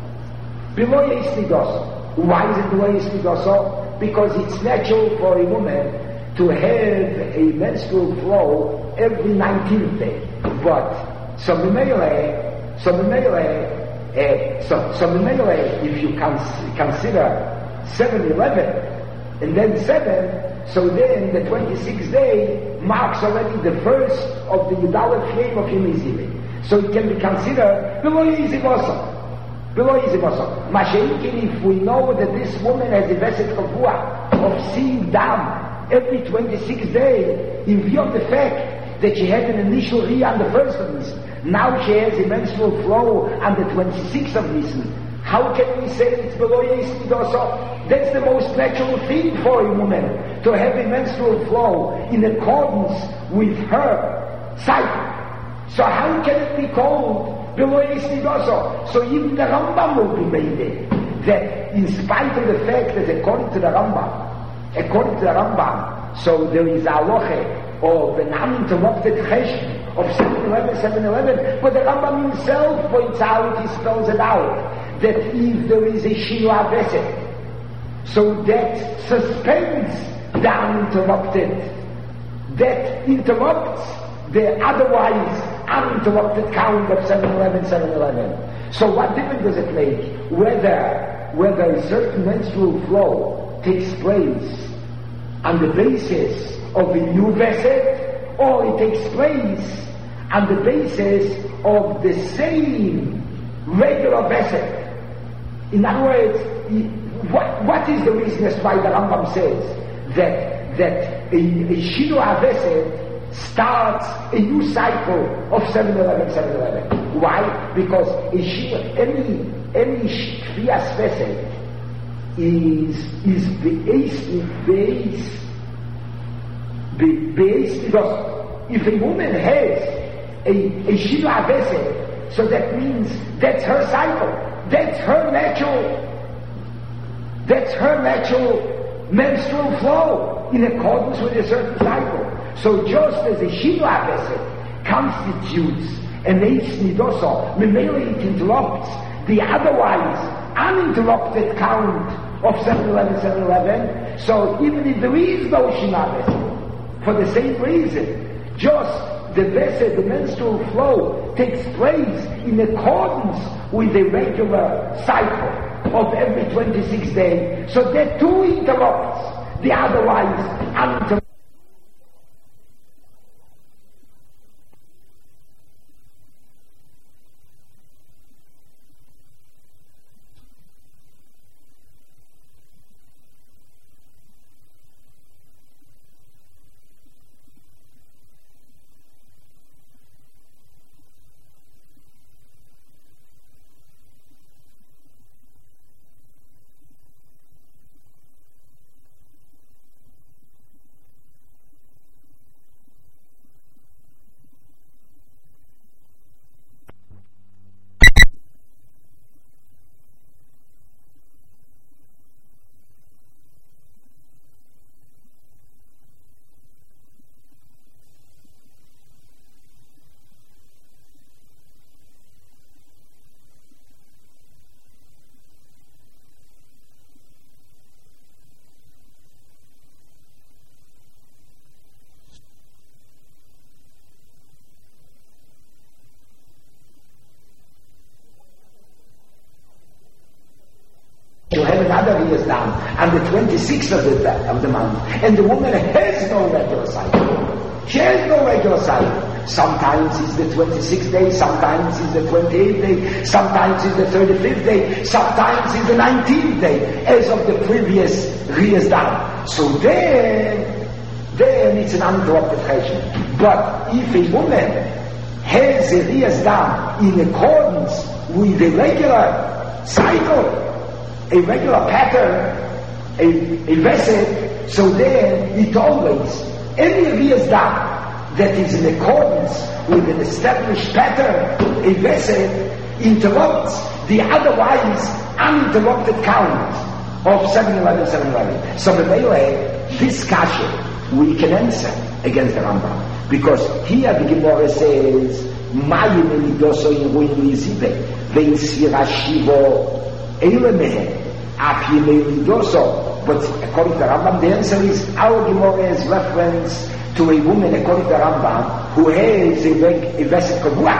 Below Eitz Midos. Why is it below Eitz Midos? Because it's natural for a woman to have a menstrual flow every nineteenth day. But so Memele, so Memele, uh, so so Memele, if you cons- consider seven eleven and then seven, so then the twenty-sixth day marks already the first of the Yidalef Yom of Yemei Zivik. So it can be considered below Eitz Midos. Below Eitz Midos. Masha'inkin, if we know that this woman has a Vesed Kavua of seeing down every twenty-sixth day, in view of the fact that she had an initial year on the first of Nisan, now she has a menstrual flow on the twenty-sixth of Nisan, How can we say it's below Yisnidoso? That's the most natural thing for a woman, to have a menstrual flow in accordance with her cycle. So how can it be called below Yisnidoso? So even the Rambam will be made there, that in spite of the fact that according to the Rambam, according to the Rambam, so there is a halacha of an uninterrupted cheshbon of seven eleven, seven eleven, but the Rambam himself points out, he spells it out, that if there is a Shiva Veset, so that suspends the uninterrupted, that interrupts the otherwise uninterrupted count of seven eleven, seven eleven. So what difference does it make whether, whether a certain menstrual flow takes place on the basis of a new Veset, or it takes place on the basis of the same regular Veset? In other words, what, what is the reason as why the Rambam says that, that a, a Shiva Veset starts a new cycle of seven eleven, seven eleven? Why? Because a Shiva, any, any Shvias Veset is, is based, based, based, because if a woman has a, a Shiva Veset, so that means that's her cycle. That's her natural, that's her natural menstrual flow in accordance with a certain cycle. So just as a Shiva Veset constitutes an Eitz Nidoso, Memele it interrupts the otherwise uninterrupted count of seven eleven, seven eleven, so even if there is no Shiva Veset, for the same reason, just the Veset, the menstrual flow, takes place in accordance with the regular cycle of every twenty-six days. So that too interrupts the otherwise uninterrupted. To have another year's down on the twenty-sixth of the, of the month, and the woman has no regular cycle. She has no regular cycle. Sometimes it's the twenty-sixth day, sometimes it's the twenty-eighth day, sometimes it's the thirty-fifth day, sometimes it's the nineteenth day, as of the previous year's down. So then, then it's an uninterrupted cheshbon. But if a woman has a year's down in accordance with the regular cycle, a regular pattern, a, a Veset, so then it always, any Riyas Dam that is in accordance with an established pattern, a Veset, interrupts the otherwise uninterrupted count of seven eleven, seven eleven. So the Mele, this kasha, we can answer against the Rambam. Because here the Gemara says, Mayu menidoso in ruin lizibe, vein sira shivo eilemehe. But according to the Rambam, the answer is our Gemara's reference to a woman, according to the Rambam, who has a, a Veset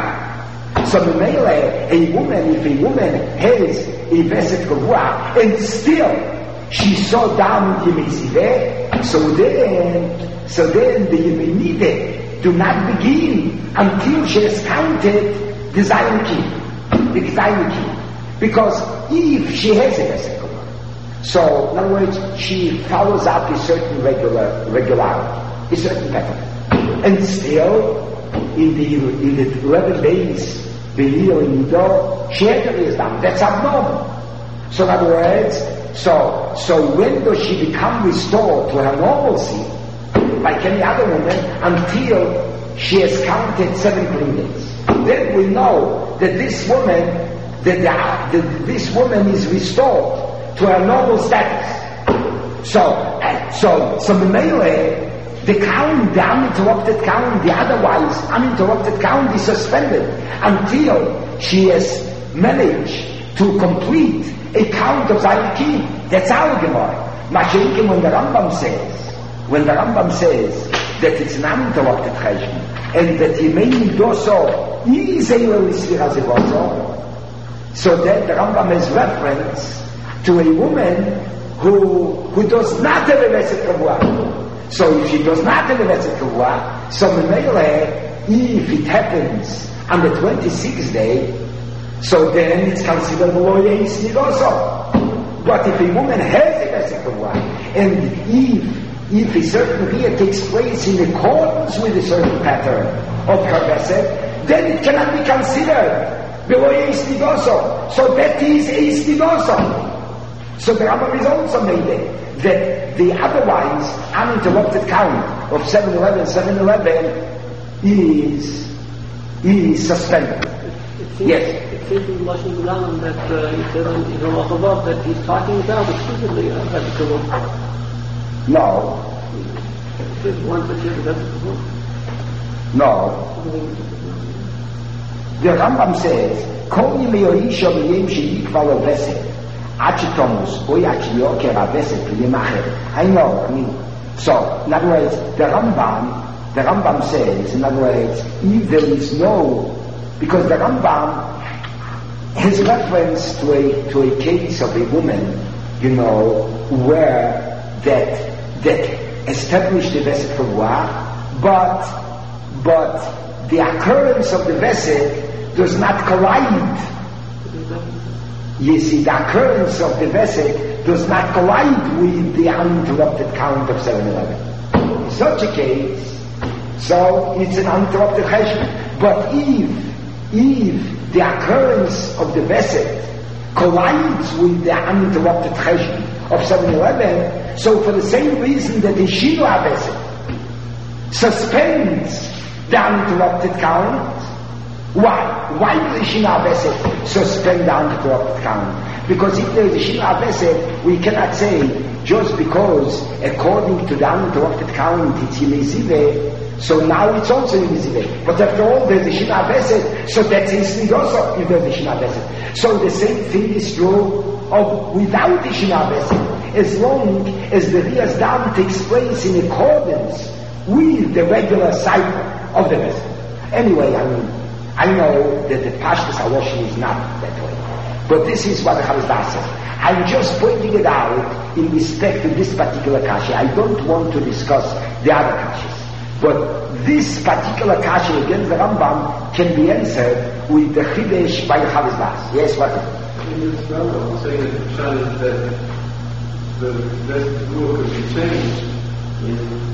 Kavua. So the male, a woman, if a woman has a Veset Kavua, and still she saw down the Yemeziveh, so then, so then the Yemenide do not begin until she has counted the Zion key, the Zion key. Because if she has a Veset, so, in other words, she follows up a certain regular regularity, a certain pattern, and still, in the in the eleven days, the year in Nido, she had a Riyas Dam. That's abnormal. So in other words, so, so when does she become restored to her normalcy, like any other woman, until she has counted seven clean days? Then we know that this woman, that, the, that this woman is restored to her normal status. So, so, so Memele, the count, the uninterrupted count, the otherwise uninterrupted count is suspended until she has managed to complete a count of Zayikim. That's our Gemara. Mashiach, when the Rambam says, when the Rambam says that it's an uninterrupted cheshbon and that Yemei Doso is a Yelisira Zevozo, so that the Rambam has reference to a woman who who does not have a Vesed Kavua. So if she does not have a Vesed Kavua, so Memele, if it happens on the twenty-sixth day, so then it's considered Lo Yeisnid also. But if a woman has a Vesed Kavua, and if if a certain Riyah takes place in accordance with a certain pattern of her Vesed, then it cannot be considered Lo Yeisnid also. So that is Yeisnid also. So the Rambam is also made it that the otherwise uninterrupted count of seven eleven, seven eleven is is suspended. It seems, yes. It seems in Lashon Gulam that uh, he said on in Ramachavot that he's talking about exclusively a Vesed Kavua. No. There's one particular Vesed Kavua. No. The Rambam says, Kol Yimei Oisha V'yem She'yikva Lo Vesed. I know, I mean, so, in other words, the Rambam, the Rambam says, in other words, if there is no, because the Rambam has reference to a, to a case of a woman, you know, where that, that established the Vesed Kavua, but, but the occurrence of the Vesed does not collide. You see, the occurrence of the Vesed does not collide with the uninterrupted count of seven eleven. In such a case, so it's an uninterrupted cheshbon. But if, if the occurrence of the Vesed collides with the uninterrupted cheshbon of seven eleven, so for the same reason that the Shiva Vesed suspends the uninterrupted count, why? Why will the Shina Vesed suspend the uninterrupted count? Because if there is a Shina Vesed, we cannot say, just because according to the uninterrupted count it's Yemei, so now it's also Yemei. But after all, there's a Shina Vesed, so that's instant also if there's a Shina Vesed. So the same thing is true of without the Shina Vesed. As long as the Riyas Dam takes place in accordance with the regular cycle of the Vesed. Anyway, I mean, I know that the Pashtus HaLashon is not that way. But this is what the Chavazdah says. I'm just pointing it out in respect to this particular kasha. I don't want to discuss the other kashas. But this particular kasha against the Rambam can be answered with the Chidesh by the Chavazdah. Yes, what? In this Rambam, I'm saying that the Pshat is that the Vesed Kavua could be changed in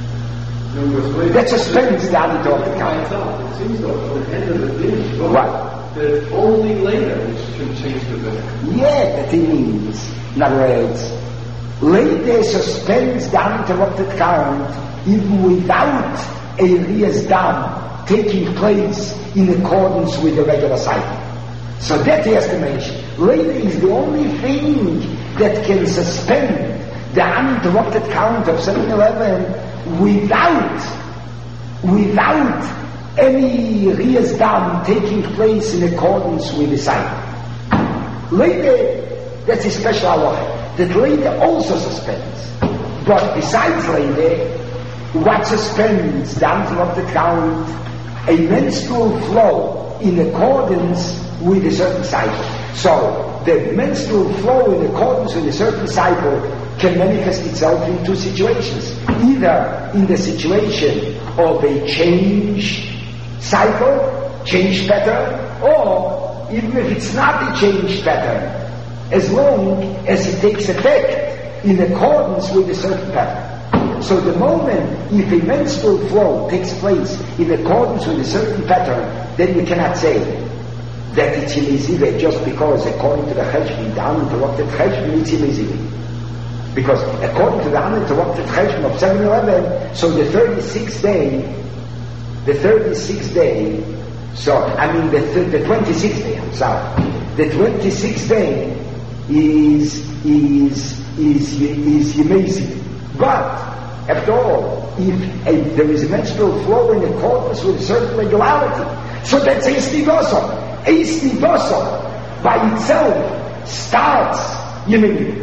that suspends the uninterrupted count. It seems though, at the end of the day, what? That only later which can change the Vesed. Yeah, that it means, in other words, later suspends the uninterrupted count even without a Riyas Dam taking place in accordance with the regular cycle. So that he has to mention. Later is the only thing that can suspend the uninterrupted count of seven eleven without without any Riyas Dam taking place in accordance with the cycle. Later, that's a special halacha, that later also suspends. But besides later, what suspends the uninterrupted count? A menstrual flow in accordance with a certain cycle. So, the menstrual flow in accordance with a certain cycle can manifest itself in two situations. Either in the situation of a change cycle, change pattern, or even if it's not a change pattern, as long as it takes effect in accordance with a certain pattern. So the moment if a menstrual flow takes place in accordance with a certain pattern, then you cannot say that it's Yemei just because according to the Cheshbon, the uninterrupted Cheshbon, it's Yemei. Because according to the uninterrupted Cheshbon of seven eleven, so the thirty-sixth day, the thirty-sixth day, so, I mean the, th- the twenty-sixth day, I'm sorry, the twenty-sixth day is, is, is, is Yemei. But, after all, if a, there is a menstrual flow in accordance with a certain regularity, so that's Eis Nidoso. Eis Nidoso by itself starts Yemei.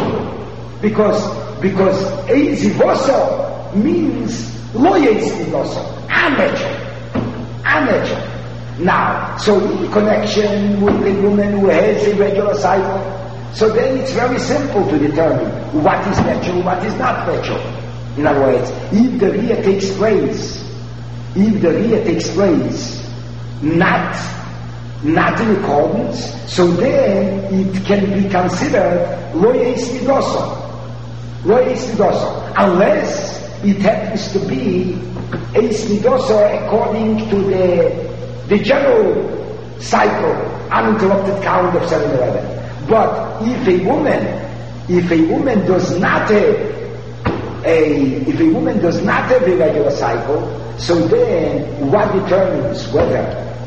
Because, because Eis Nidoso means Lo Eis Nidoso, amateur, amateur. Now, so in connection with a woman who has a regular cycle, so then it's very simple to determine what is natural, what is not natural. In other words, if the Riyah takes place, if the Riyah takes place, not, not in accordance, so then it can be considered Lo Eis Nidoso. Lo Eis Nidoso. Unless it happens to be Eis Nidoso according to the, the general cycle, uninterrupted count of seven eleven. But if a woman, if a woman does not have a, if a woman does not have a regular cycle, so then what determines whether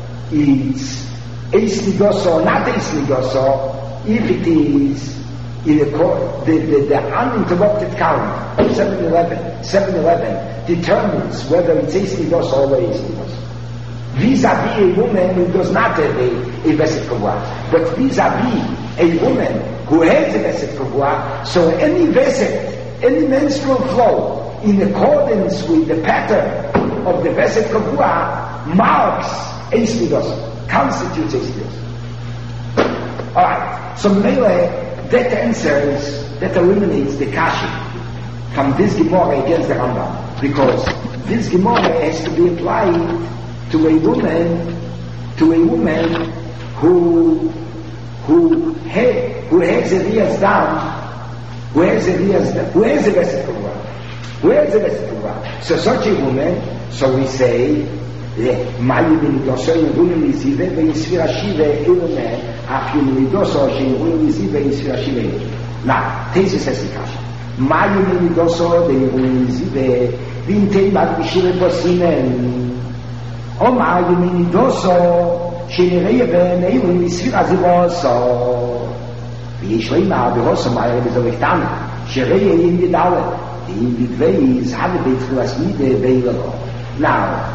it's Eis Nidoso or not Eis Nidoso, if it is in a, the, the, the uninterrupted count of seven eleven, seven eleven determines whether it's Eis Nidoso or Eis Nidoso. Vis-a-vis a woman who does not have a, a Vesed Kavua, but vis-a-vis a woman who has a Vesed Kavua, so any Vesed, any menstrual flow in accordance with the pattern of the Vesed Kavua marks Eis Nidoso, constitutes Eis Nidoso. Alright, so Mele, that answers, that eliminates the Kashi from this Gemara against the Rambam, because this Gemara has to be applied to a woman, to a woman who who ha, who has a Riyaz Dam, who has a Riyaz, who has a Vesed Kavua, who has a Vesed Kavua. So such a woman, so we say, Mayu Benidoso Yehulim Lizive Ve'Yisvira Shive Ilme Afyu Benidoso Yehulim Lizive Ve'Yisvira Shive. Now, Tesis says the Kasha. Mayu Benidoso Ve'Yehulim Lizive V'Intei Bad B'Shive Posinen Omar Yemei שנראה בעינינו מספיר הזיבוסו ויש לימה ברוסו מהר בזורקתן שראה עם ידעלה עם ידוויז have בתחילת מידה ואיללו. Now,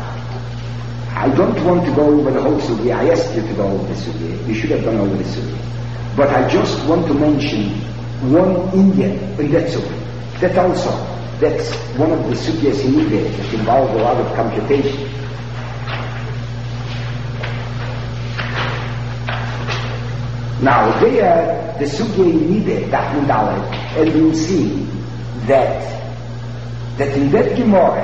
I don't want to go over the whole sugya. I asked you to go over the sugya. You should have gone over the sugya. But I just want to mention one Indian in that sugya. That also, that's one of the sugyas in India that involves a lot of computation. Now, there, the sugya in Nideh, Daf Dalet, and you'll see that, that in that Gemara,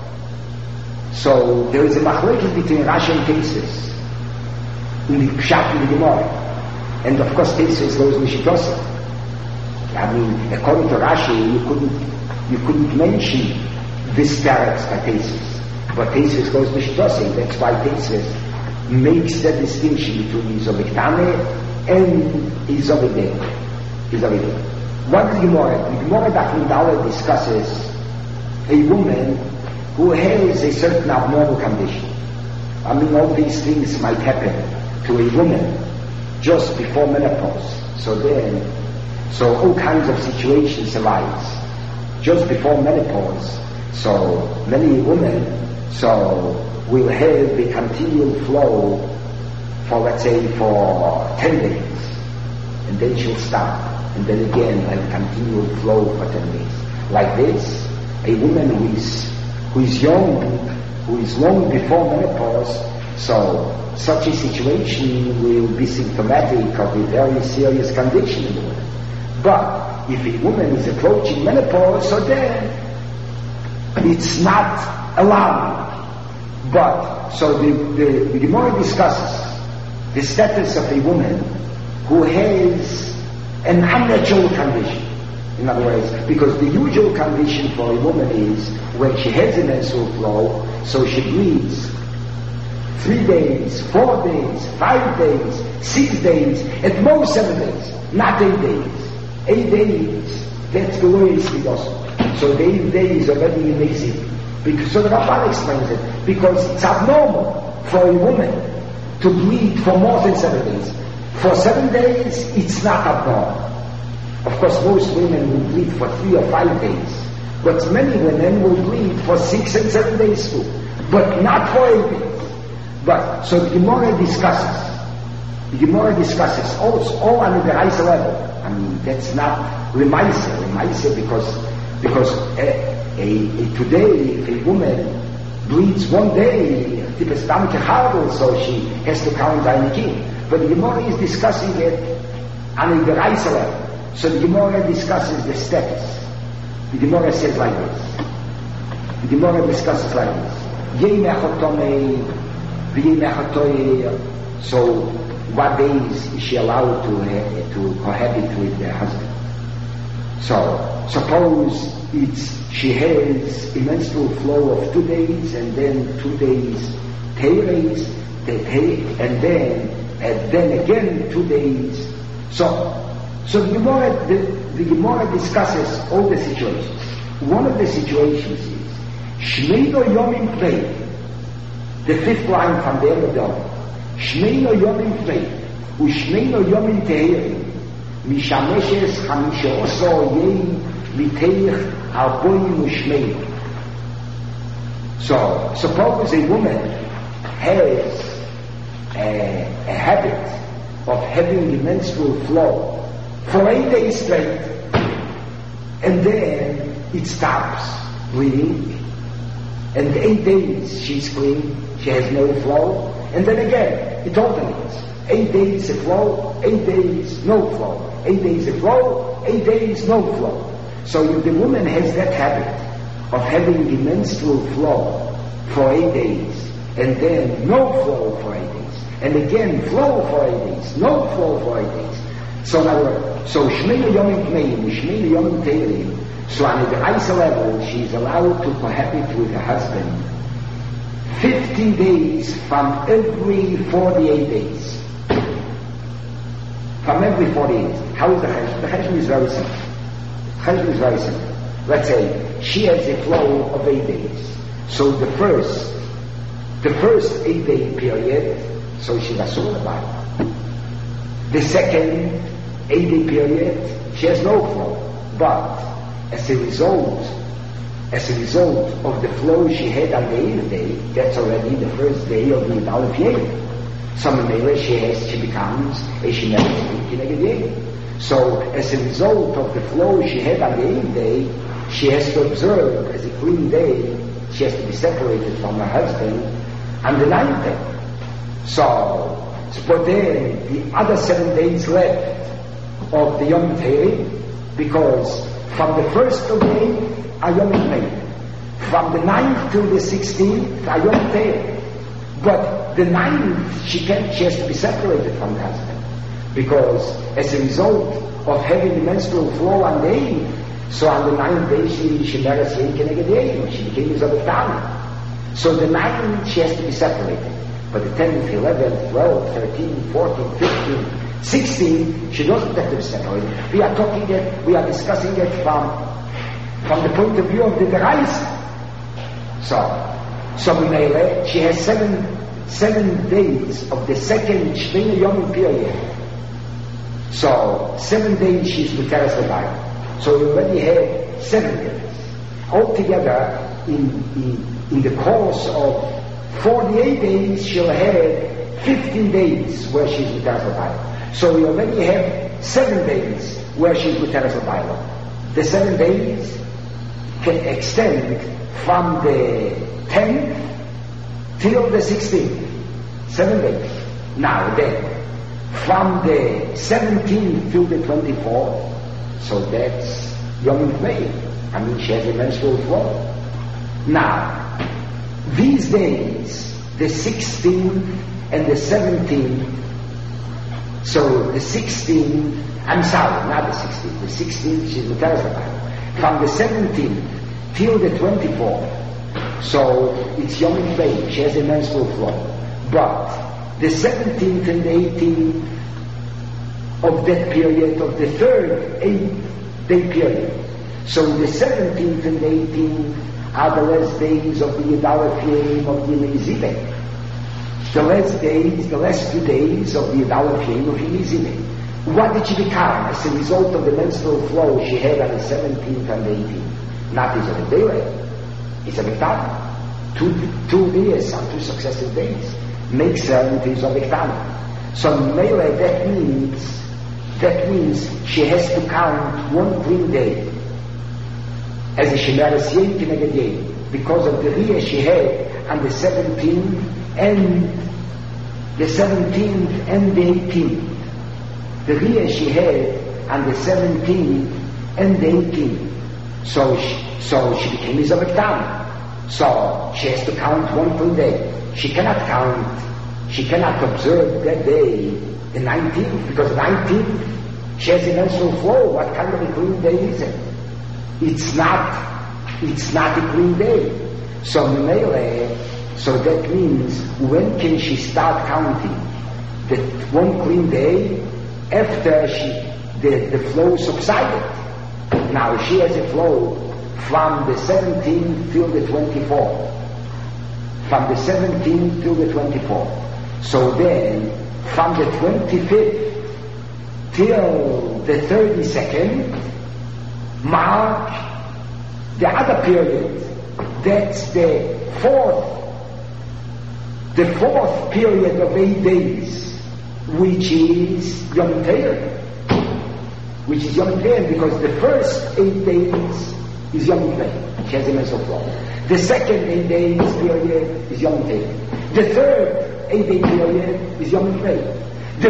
so there is a machlokes between Rashi and Tesis, in the Pshat in the Gemara, and of course Tesis goes Mishitosa. I mean, according to Rashi, you couldn't, you couldn't mention this teretz by Tesis, but Tesis goes Mishitosa. That's why Tesis makes that distinction between Izoviktane and Izovide. Izovide. What is Gemara? The Gemara Daf Dalet discusses a woman who has a certain abnormal condition. I mean, all these things might happen to a woman just before menopause. So then, so all kinds of situations arise just before menopause. So many women, so will have a continual flow for, let's say, for ten days, and then she'll stop, and then again a continual flow for ten days. Like this, a woman who is who is young, who is long before menopause, so such a situation will be symptomatic of a very serious condition in the woman. But if a woman is approaching menopause, so then it's not allowed. But, so the, the, the Gemara discusses the status of a woman who has an unnatural condition. In other words, because the usual condition for a woman is when she has a menstrual flow, so she bleeds three days, four days, five days, six days, at most seven days, not eight days. Eight days, that's the way it's also. So the eight days already amazing. Because, so the Ramban explains it, because it's abnormal for a woman to bleed for more than seven days. For seven days, it's not abnormal. Of course, most women will bleed for three or five days. But many women will bleed for six and seven days too. But not for eight days. But, so the Gemara discusses. The Gemara discusses also, all on the higher level. I mean, that's not Remaisa. Remaisa because, because a, a, a, today, if a woman bleeds one day, so she has to count on the king. But the Gemara is discussing it on the higher level. So the Gemara discusses the steps. The Gemara says like this. The Gemara discusses like this. So what days is she allowed to uh, to cohabit with her husband? So suppose it's she has a menstrual flow of two days and then two days teres, and then and then again two days. So so the Gemara the, the Gemara discusses all the situations. One of the situations is Shmeino Yomim Play, the fifth line from the end of the Omer. Shmeino Yomim Play, Ushmeino Yomim Teherim, Mishameshes Chamishoso Yei Liteich Arboim Ushmeino. So, suppose a woman has a, a habit of having a menstrual flow for eight days straight, and then it stops bleeding, and eight days she's clean, she has no flow, and then again it alternates. Eight days a flow, eight days no flow, eight days a flow, eight days no flow. So if the woman has that habit of having the menstrual flow for eight days, and then no flow for eight days, and again flow for eight days, no flow for eight days. So now, so Shmeinu Yomim Pneim, Shmeinu Yomim Teirim. So on the Isa level, she is allowed to cohabit with her husband fifty days from every forty-eight days. From every forty-eight days. How is the Cheshbon? The Cheshbon is very simple. Cheshbon is very simple. Let's say she has a flow of eight days. So the first, the first eight day period, so she was sold about. The second eight day period, she has no flow. But as a result, as a result of the flow she had on the eighth day, that's already the first day of the Aleph Yom. So Mamela she has, she becomes a Shemeres. So as a result of the flow she had on the eighth day, she has to observe as a clean day. She has to be separated from her husband on the ninth day. So, but then the other seven days left of the Yom Terim, because from the first of May, are Yom Terim. From the ninth to the sixteenth, are Yom Terim. But the ninth, she can she has to be separated from the husband, because as a result of having the menstrual flow on the eighth, so on the ninth day she she marries Yekin, she became his Abitana. So the ninth she has to be separated. But the tenth, eleventh, twelfth, thirteenth, fourteenth, fifteenth, sixteenth, she doesn't have to be separated. We are talking it, we are discussing it from from the point of view of the Derais. So, so Minele, she has seven seven days of the second Shmeinu Yomim period. So seven days she's with Teres Lebayim. So we already have seven days. Altogether, in, in, in the course of forty-eight days, she'll have fifteen days where she's with Teres Lebayim. So we already have seven days where she's with Teres Lebayim. The seven days can extend from the tenth till the sixteenth. Seven days. Now then, from the seventeenth to the twenty-fourth, so that's Yom May. I mean, she has a menstrual flow. Now, these days, the sixteenth and the seventeenth, so the sixteenth, I'm sorry, not the sixteenth, the sixteenth she's with Teres Lebayim. From the seventeenth till the twenty-fourth, so it's Yom May, she has a menstrual flow. But the seventeenth and the eighteenth of that period, of the third eight-day period. So the seventeenth and the eighteenth are the last days of the Yudalef of the Yemei. The last days, the last two days of the Yudalef of Yemei. What did she become as a result of the menstrual flow she had on the seventeenth and the eighteenth? Not is a day, it's a Viktana. Two, two years on two successive days makes her into a Viktana. So Mele, that means that means she has to count one clean day as a Shemeres Yom Keneged Yom, because of the Riyah she had on the seventeenth and the seventeenth and the eighteenth. The Riyah she had on the seventeenth and the eighteenth. So she, so she became Izavaktan. So she has to count one clean day. She cannot count, she cannot observe that day, the nineteenth, because the nineteenth she has a menstrual flow. What kind of a clean day is it? It's not, it's not a clean day. So Mele, so that means when can she start counting? That one clean day after she, the, the flow subsided. Now she has a flow from the seventeenth till the twenty-fourth. From the seventeenth till the twenty-fourth. So then, from the twenty-fifth till the thirty-second, mark the other period. That's the fourth, the fourth period of eight days, which is Yom Teir. Which is Yom Teir, because the first eight days is Yom Teir. She has a menstrual flow. The second eight days period is Yom Teir. The third eight day period is Yom Teir. The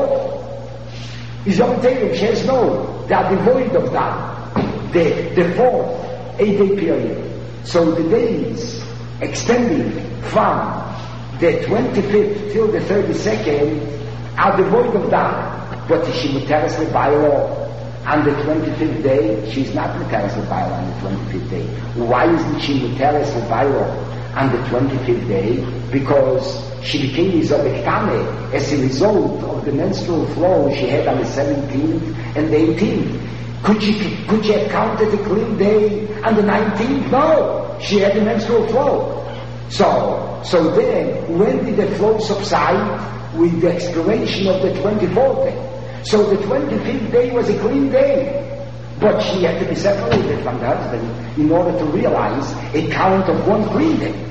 fourth is Yom Teir. She has no, they are devoid of that. The, the fourth eight day period. So the days extending from the twenty-fifth till the thirty-second are devoid of that. But is she Muteres Lebaylo on the twenty-fifth day? She's not Muteres Lebaylo on the twenty-fifth day. Why isn't she Muteres Lebaylo on the twenty-fifth day? Because she became Izobektane as a result of the menstrual flow she had on the seventeenth and the eighteenth. Could she, could she have counted a clean day on the nineteenth? No! She had a menstrual flow. So, so then, when did the flow subside? With the expiration of the twenty-fourth day. So the twenty-fifth day was a clean day. But she had to be separated from the husband in order to realize a count of one clean day.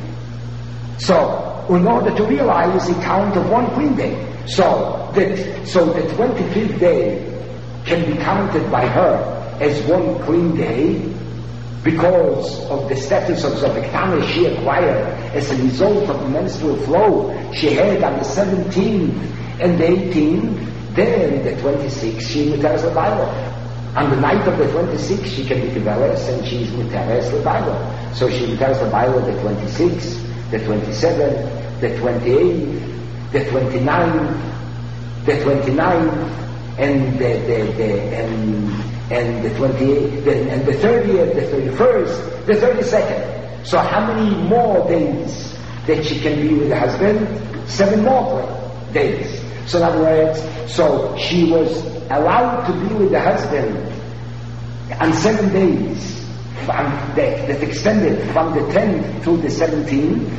So, in order to realize a count of one clean day. So, that, so the twenty-fifth day can be counted by her as one clean day because of the status of Zobektana she acquired as a result of the menstrual flow she had on the seventeenth and the eighteenth. Then the twenty-sixth she is Muteres Lebaylo. On the night of the twenty-sixth she can be Tiberes and she is Muteres Lebaylo. So she is Muteres Lebaylo the twenty-sixth, the twenty-seventh, the twenty-eighth, the twenty-ninth, the twenty-ninth, and the, the, the and and the twenty-eighth, the, and the thirtieth, the thirty-first, the thirty-second. So how many more days that she can be with the husband? Seven more days. So in other words, so she was allowed to be with the husband on seven days from that, that extended from the tenth to the seventeenth.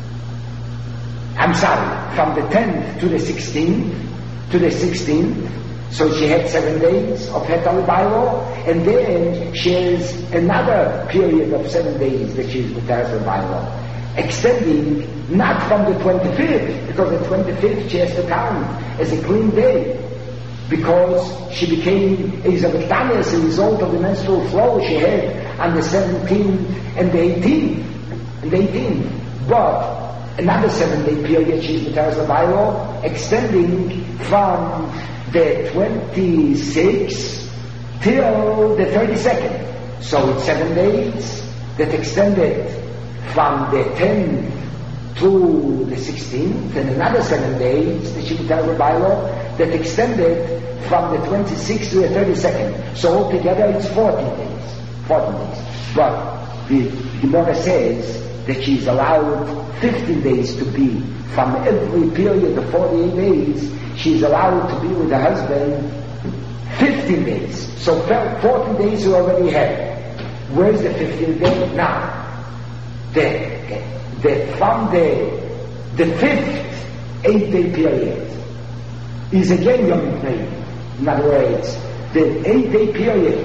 I'm sorry, from the tenth to the sixteenth, to the sixteenth. So she had seven days of Hetal Lebaylo, and then she has another period of seven days that she is Muteres Lebaylo, extending not from the twenty-fifth, because the twenty-fifth she has to count as a clean day, because she became Izobektane as a result of the menstrual flow she had on the seventeenth and the eighteenth, and the eighteenth. But another seven-day period she is Muteres Lebaylo, extending from the twenty-sixth till the thirty-second. So it's seven days that extended from the tenth to the sixteenth, and another seven days, the Shemitah Lebaylo, that extended from the twenty-sixth to the thirty-second. So altogether it's fourteen days. fourteen days. But the Gemara says that she is allowed fifteen days to be. From every period of forty-eight days, she is allowed to be with her husband fifteen days. So forty days you already have. Where's the fifteenth day? Now, the, the, from the, the fifth eight-day period is again Yom Kippur. In other words, the eight-day period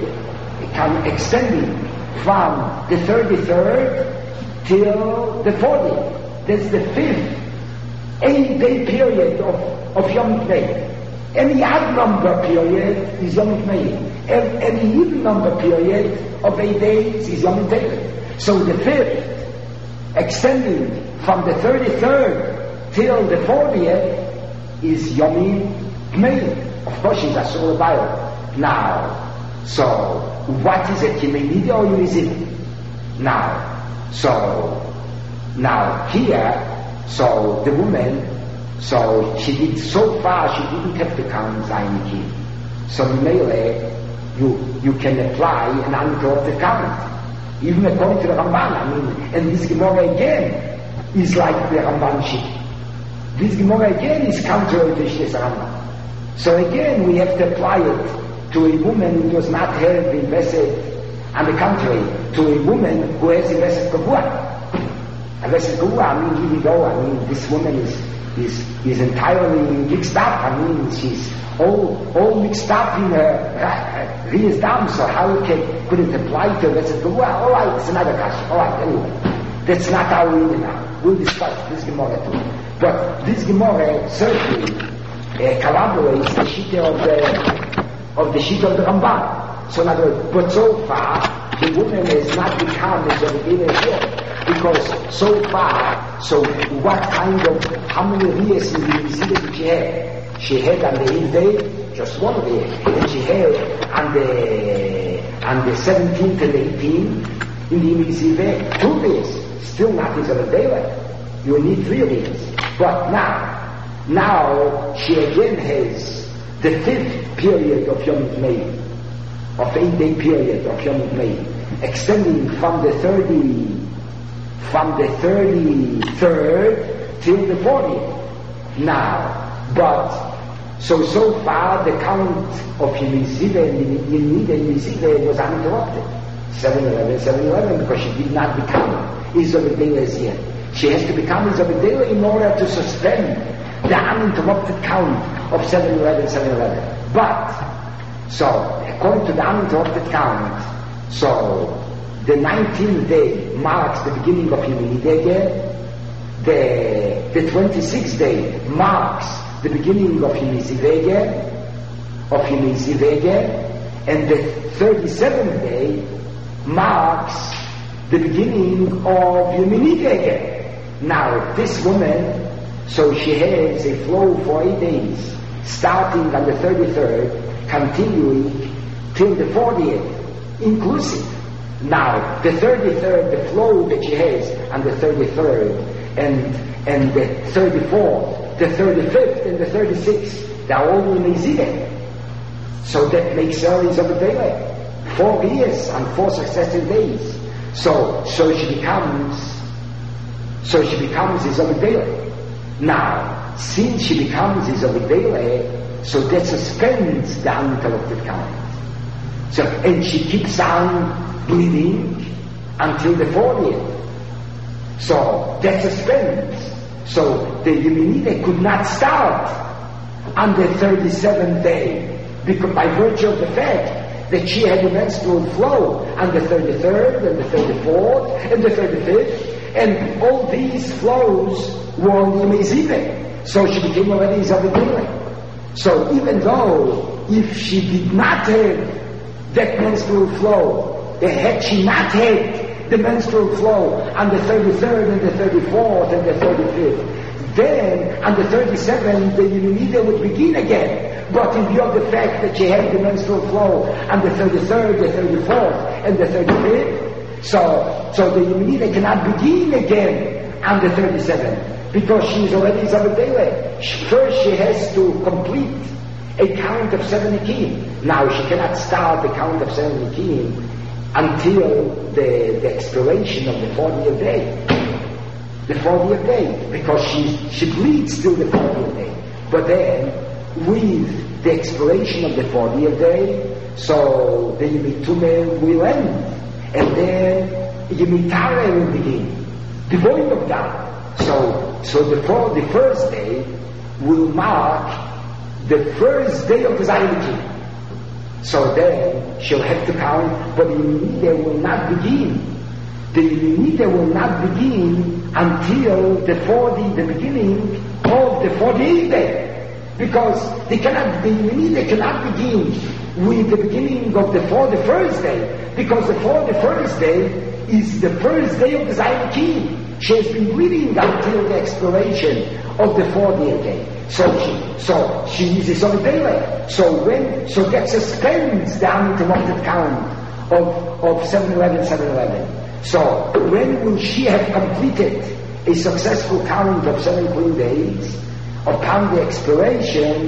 can extending from the thirty-third till the fortieth. That's the fifth eight-day period of, of Yom Kippur. Any odd number period is Yom Kippur. Any even number period of eight days is Yom Kippur. So the fifth, extending from the thirty-third till the fortieth, is Yom Kippur. Of course, she's a soul Bible. Now, so what is it? Yemenidia or Yemizid? Now, so now here, so the woman, so she did so far she didn't have to count Zayin. So Mele, you you can apply an uninterrupted count. Even according to the Ramban, I mean, and this Gemara again is like the Ramban sheet. This Gemara again is contrary to Shnes Rambam. So again we have to apply it to a woman who does not have invested, on the contrary, to a woman who has invested Kavua. Invested Kavua, I mean, here we go, I mean, this woman is is is entirely mixed up. I mean, she's all all mixed up in her Riyas Dam, so how can, could it apply to invested Kavua? All right, it's another question. All right, anyway. That's not our reading now. We'll discuss this Gemara too. But this Gemara certainly uh, corroborates the Shita of the of the Shita of the Ramban. So in other words, but so far the woman has not become a Zerubina yet, because so far, so what kind of, how many years in the Yisida did she have? She had on the eighth day just one day, and she had on the on the seventeenth and eighteenth in the Yisida two days. Still not is a day. You need three days. But now, now she again has the fifth period of Yom Kippur, of eight-day period of Yom Kippur, extending from the thirty, from the thirty-third till the fortieth. Now, but so so far the count of Yemizivah and Yemida and Yemizivah was uninterrupted. seven eleven, seven eleven, because she did not become Izabedela as yet. She has to become Izabedela in order to suspend the uninterrupted count of seven eleven, seven eleven. But, so, according to the uninterrupted count, so, the nineteenth day marks the beginning of Yemidege, the, the twenty-sixth day marks the beginning of Yemizivege, of Yemizivege, and the thirty-seventh day marks the beginning of Yeminidege. Now, this woman, so she has a flow for eight days, starting on the thirty-third, continuing till the fortieth, inclusive. Now, the thirty-third, the flow that she has on the thirty-third, and and the thirty-fourth, the thirty-fifth, and the thirty-sixth, they're all in Ezideh. So that makes her Izabedele. Four years and four successive days. So, so she becomes, so she becomes Izabedele. Now, since she becomes Izabedele, so that suspends the uninterrupted count. So, and she keeps on bleeding until the fortieth. So, that suspends. So, the Yeminide could not start on the thirty-seventh day, because by virtue of the fact that she had a menstrual flow on the thirty-third and the thirty-fourth and the thirty-fifth, and all these flows were on the Yemiziveh. So she became already Izabedele. So even though if she did not have that menstrual flow, had she not had the menstrual flow on the thirty-third and the thirty-fourth and the thirty-fifth, then on the thirty-seventh the Yeminide would begin again. But in view of the fact that she had the menstrual flow on the thirty-third, the thirty-fourth, and the thirty-fifth, so so the Yeminide cannot begin again on the thirty-seventh, because she is already Zabedele. First she has to complete a count of seven Nikim. Now she cannot start the count of seven Nikim until the, the expiration of the fortieth day. the fortieth day, because she, she bleeds till the fortieth day. But then, with the expiration of the fortieth day, so the Yemitume will end. And then Yemitare will begin, devoid of doubt. So, so the, for, the first day will mark the first day of the Zayimiki. So then she'll have to count, but the Yeminide will not begin. The Yeminide will not begin until the forty, the beginning of the forty-eighth day. Because they cannot, the Yeminide cannot begin with the beginning of the forty-first day, because the forty-first day is the first day of the Zayimiki. She has been bleeding until the expiration of the fortieth day. So she, so she is a solidele. So when, so that suspends the uninterrupted count of, of seven eleven, seven eleven. So when will she have completed a successful count of seven clean days upon the expiration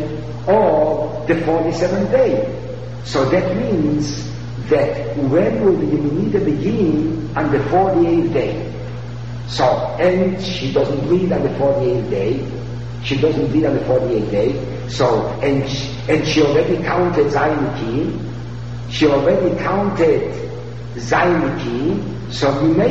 of the forty-seventh day? So that means that when will the Yeminide begin on the forty-eighth day? So, and she doesn't bleed on the forty-eighth day. She doesn't bleed on the forty-eighth day. So, and she, and she already counted Zayimiki. She already counted Zayimiki. So,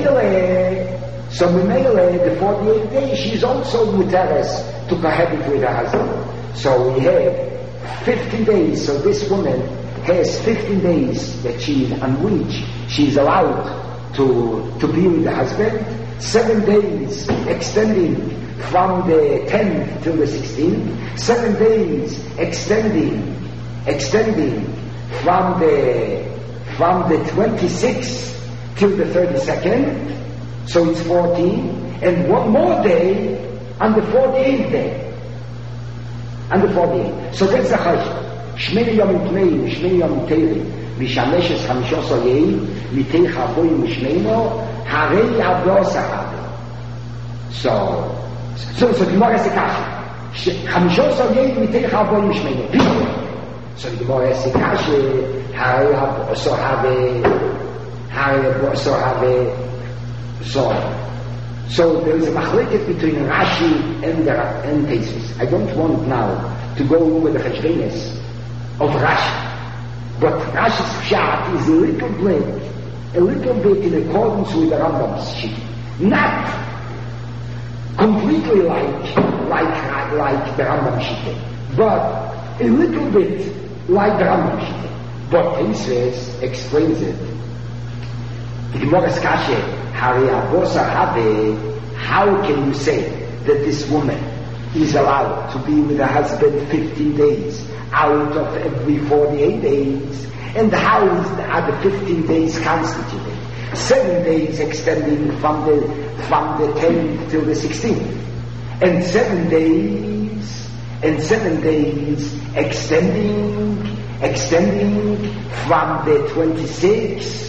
Mimele, so Mimele, the forty-eighth day, she is also muteres to cohabit with her husband. So we have fifteen days. So this woman has fifteen days that she, on which she is allowed to, to be with the husband. Seven days extending from the tenth till the sixteenth. Seven days extending, extending from the from the twenty-sixth till the thirty-second. So it's fourteen, and one more day on the forty-eighth day. On the forty-eighth. So that's the Chaysh. Shmini Yom Pnei, Shmini Yom Teiri, Mishameshes Chamishos Oyei, Mitei Chavoy Mishmeino. Harei Abrosa Habe. So, so, so the Gemara is a kasha. Chamishos Oyei Mitei Chavoy Mishmeino. So the Gemara is a kasha. Harei Abrosa Habe. Harei Abrosa Habe. So, so there is a machleket between Rashi and the and Tesis. I don't want now to go over the cheshbenes of Rashi, but Rashi's pshat is a little bit, a little bit in accordance with the Rambam's sheet, not completely like like like the Rambam sheet, but a little bit like the Rambam sheet. But Tesis explains it. The Gemara's kasha, Hari Abosa Habe, how can you say that this woman is allowed to be with her husband fifteen days out of every forty-eight days? And how is the other fifteen days constituted? Seven days extending from the from the tenth till the sixteenth, and seven days and seven days extending extending from the twenty-sixth.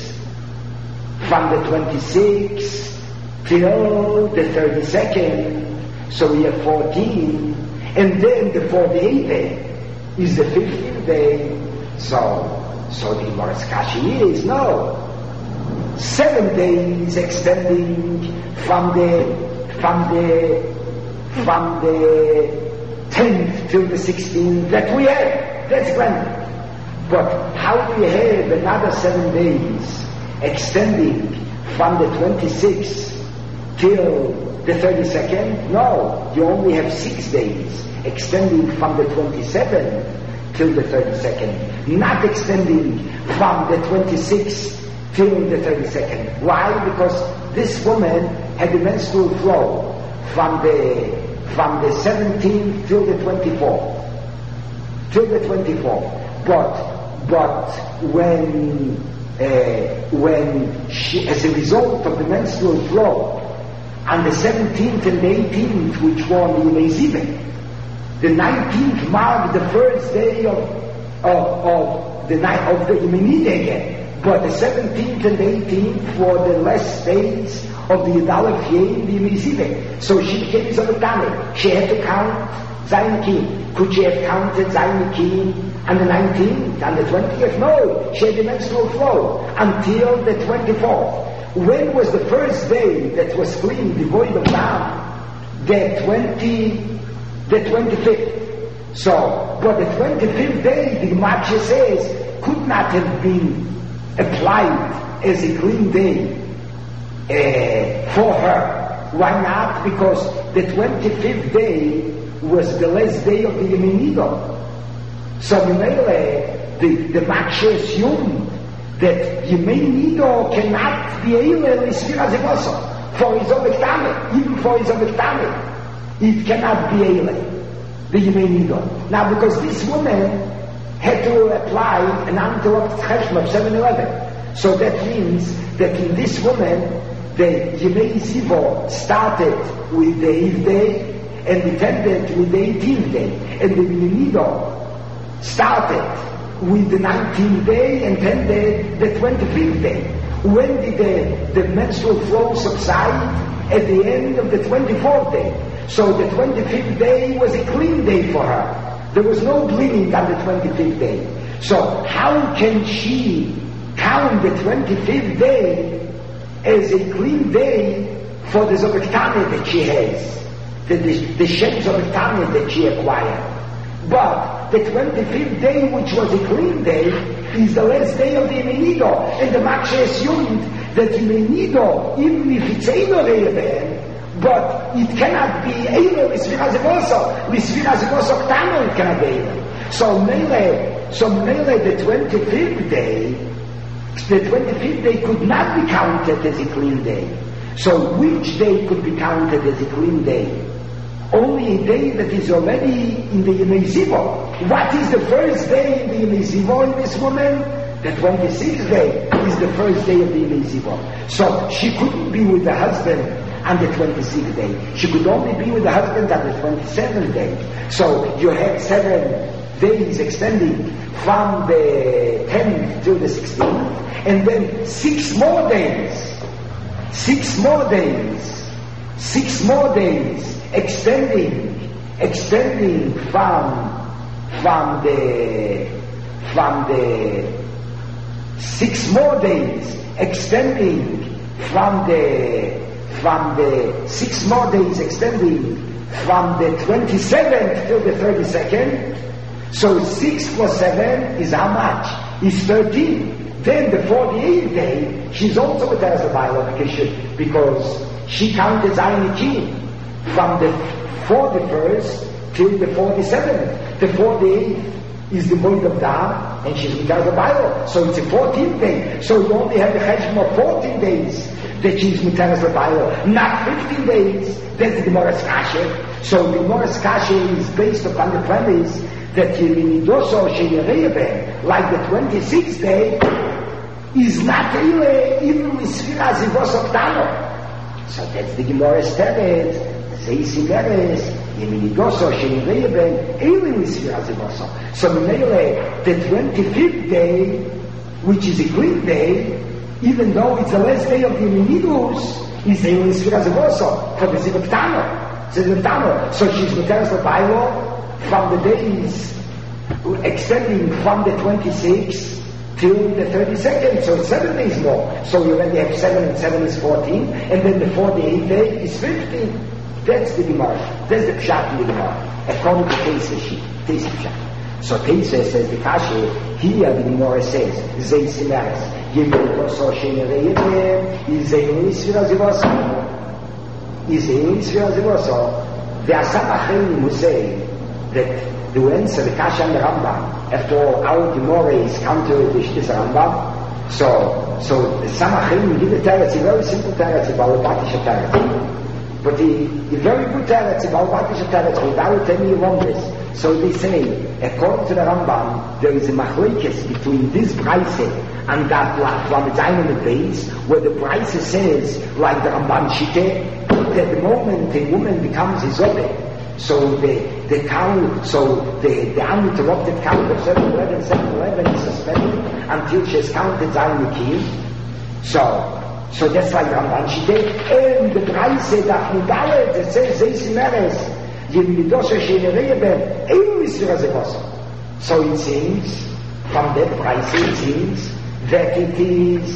From the twenty-sixth till the thirty-second, so we have fourteen, and then the forty-eighth day is the fifteenth day. So, so the Gemara's kashi is no. Seven days extending from the from the from the tenth till the sixteenth that we have. That's granted. But how do we have another seven days? Extending from the twenty-sixth till the thirty-second? No, you only have six days. Extending from the twenty-seventh till the thirty-second. Not extending from the twenty-sixth till the thirty-second. Why? Because this woman had the menstrual flow from the from the seventeenth till the twenty-fourth. Till the twenty-fourth. But but when Uh, when she, as a result of the menstrual flow, on the seventeenth and eighteenth, which were the Mezive, the nineteenth marked the first day of of, of the night of the Yeminide again, but the seventeenth and eighteenth were the last days of the Yudalef Yeh, the Mezive. So she became Zolotane. She had to count Zayimiki. Could she have counted Zayimiki on the nineteenth, on the twentieth? No, she had the menstrual flow until the twenty-fourth. when was the first day that was clean, devoid of dam? The twenty, the twenty-fifth. So, but the twenty-fifth day, the Gemara says, could not have been applied as a clean day uh, for her. Why not? Because the twenty-fifth day was the last day of the Yemenido. So, the, the Makshe assumed that Yemenido cannot be able to Sfira Zevoso for his Obektame, even for his Obektame. It cannot be able, the Yemenido. Now, because this woman had to apply an uninterrupted cheshbon of seven eleven. So that means that in this woman, the Yemei Zivo started with the eighth day and it ended with the eighteenth day. And the Yemenido started with the nineteenth day and ended the twenty-fifth day. When did the, the menstrual flow subside? At the end of the twenty-fourth day. So the twenty-fifth day was a clean day for her. There was no bleeding on the twenty-fifth day. So how can she count the twenty-fifth day as a clean day for the Zobektane that she has? The, the, the Shem Zobektane that she acquired. But the twenty-fifth day, which was a clean day, is the last day of the Yemenido. And the Makshe assumed that Yemenido, even if it's Eino Re'eben, but it cannot be Eilo L'Sfira Zevoso. L'Sfira Zevoso Ktano it cannot be Eilo. So Mele, so Mele, the twenty-fifth day, the twenty-fifth day could not be counted as a clean day. So which day could be counted as a clean day? Only a day that is already in the Yemei Zivo. What is the first day in the Yemei Zivo in this woman? The twenty-sixth day is the first day of the Yemei Zivo. So she couldn't be with the husband on the twenty-sixth day. She could only be with the husband on the twenty-seventh day. So you had seven days extending from the tenth to the sixteenth, and then six more days, six more days, six more days extending, extending from, from the, from the, six more days extending from the, from the, six more days extending from the twenty-seventh to the thirty-second. So six plus seven is how much? Is thirteen. Then the forty-eighth day, she's also with us a biological because she counted Zion King from the forty-first till the forty-seventh. The forty-eighth is the void of Dam, and she's with us a bio. So it's a fourteenth day. So you only have the cheshbon of fourteen days that she's with us a bio, not fifteen days. That's the Gemara's Kashe. So the Gemara's Kashe is based upon the premise that Yemenidoso Sheyereeben, like the twenty-sixth day, is not really even with Sfira Zivos Oktano. So that's the Gemara's Teretz, Zeis Imeres, Yemenidoso Sheyereeben, even with Sfira Zivos. So Menele, the twenty-fifth day, which is a clean day, even though it's the last day of the Yemenidus, is even with Sfira Zivos for the Zivoktano. Zivoktano. So she's Meteres L'Bailo, from the days extending from the twenty-sixth till the thirty-second, so seven days more. So you already have seven, and seven is fourteen, and then the forty-eighth day is fifteen. That's the Gemara. That's the Pshat in the Gemara, according to Teisah sheet. Teisah Pshat. So Teisah says the Kashe, here the Gemara says, Zeis Imeres, Yemenidoso Sheyereeben, Izeinu Sfira Zivoso, Izeinu Sfira Zivoso. There are some Achrenim who say that the answer, the Kasha and the Rambam, after all, our Gemara is counter to this Rambam. So, so the Samachim give a teretz, a very simple teretz, about Batisha teretz. But the, the very good teretz, about Batisha teretz, without any wonders. So they say, according to the Rambam, there is a machlekes between this Braise and that Lamed on the base, where the Braise says, like the Ramban Shite, that the moment a woman becomes Izobeh, so the the count, so the, the uninterrupted count of seven eleven, seven eleven is suspended until she has counted Zion Kiyim. So, so that's like Ramban Shite. And the Braise that Mudalet that says Zeis Imeres, Yemenidoso Sheyereeben, Einu Sfira Zevoso. So it seems from that Braise it seems that it is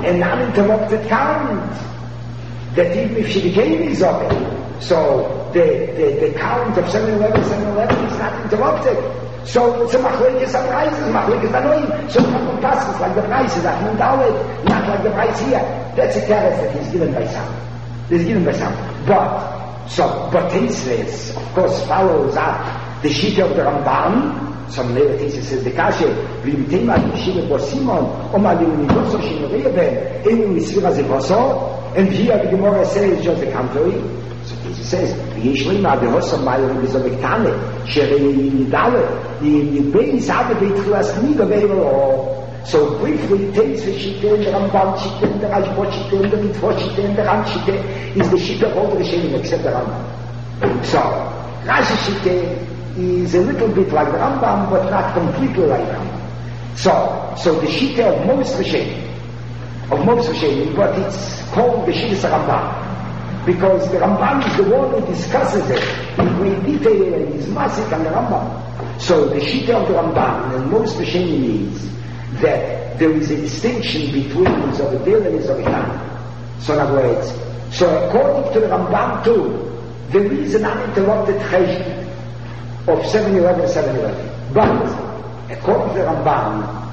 an uninterrupted count. That even if she became Izobek, so the, the, the count of seven eleven, seven eleven is not interrupted. So it's a machlekes of prices, machlekes anoim. So it's not passes like the prices at Mundalet, not like the price here. That's a carrot that he's given by some. He's given by some. But, so, but Tesis, of course, follows up the sheet of the Ramban. Some later Tesis says the Kashe, V'imtema Yeshiva Bo Simon, Omar Limonigoso Shinoreven, Elu Misvira Zevoso, and here the Gemara says just the contrary. So Tesis says, V'yeshlima Behosom Mayor Bizobektane, Sherei Nidale, Yibeis Ade Beitchulas Nidovero. So briefly, Tesis Shite, and the Ramban Shite, and the Rajbot Shite, and the Mitvot Shite, and the Ram Shite, is the Shite of all the Rishonim except the Rambam. So, Rashi Shite is a little bit like the Rambam, but not completely like the Rambam. So, so the Shite of most Rishonim, of most Rishonim, but it's called the Shite Rambam, because the Rambam is the one who discusses it in great detail and is massive on the Rambam. So the Shite of the Rambam and most Rishonim is that there is a distinction between Zobedil and Zobetan. So in other words, so according to the Rambam too, there is an uninterrupted cheshbon of seven eleven, seven eleven. But according to the Rambam,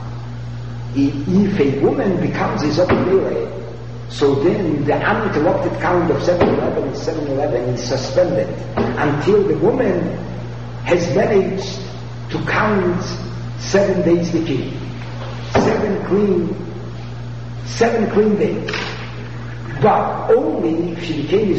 if a woman becomes a Zobedil, so then the uninterrupted count of seven eleven and seven eleven is suspended until the woman has managed to count seven days the king. Seven clean, seven clean days. But only if she became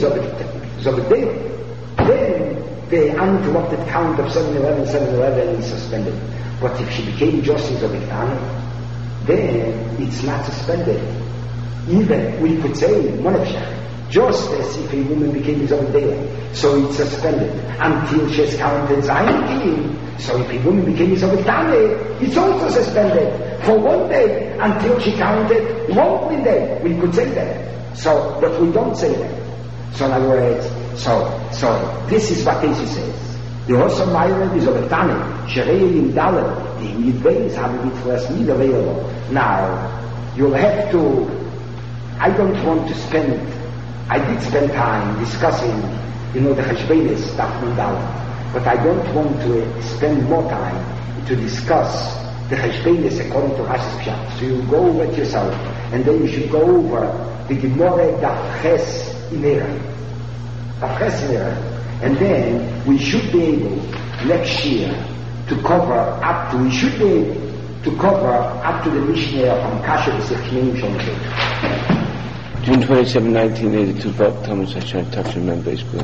Zobedil, then the uninterrupted count of seven eleven, seven eleven is suspended. But if she became just Zobedil, then it's not suspended. Even, we could say, Monefshach, just as if a woman became Zobedil, so it's suspended until she has counted Zayin King. So if a woman became Zobedil, it's also suspended for one day until she counted one clean day. We could say that. So, but we don't say that. So in other words, so, so this is what Tesis says. The Hosom Mayred is Zobedil, Sherei Yimdalet, the Yidbeis have it first need available. Now, you'll have to, I don't want to spend, I did spend time discussing, you know, the Cheshbenis, Daf Dalet. But I don't want to spend more time to discuss the Cheshbenis according to Rashi's Pshat. So you go over it yourself, and then you should go over the Gemara Daf Ches Imera. Daf Ches Imera. And then we should be able, next year, to cover up to, we should be able to cover up to the Mishnah from Kasha B'Sechneim Shomshet. June twenty-seventh, nineteen eighty-two, Bob Thomas Hashem Tafshin Men basically.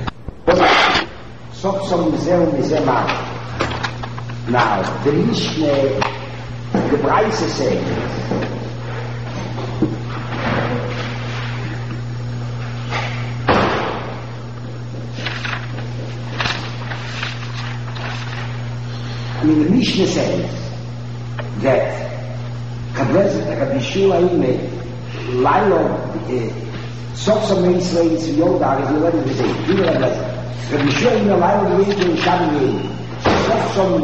Sof som mizeh mizeh mar. Now, the Mishnah, the Braise says, I mean, the Mishnah says that Rabbi Shua Ime, Lailo, Sof som mizeh mizeh Yoda, is already the same. You know that. Rabbi Shua in the line of the way to Shabbat so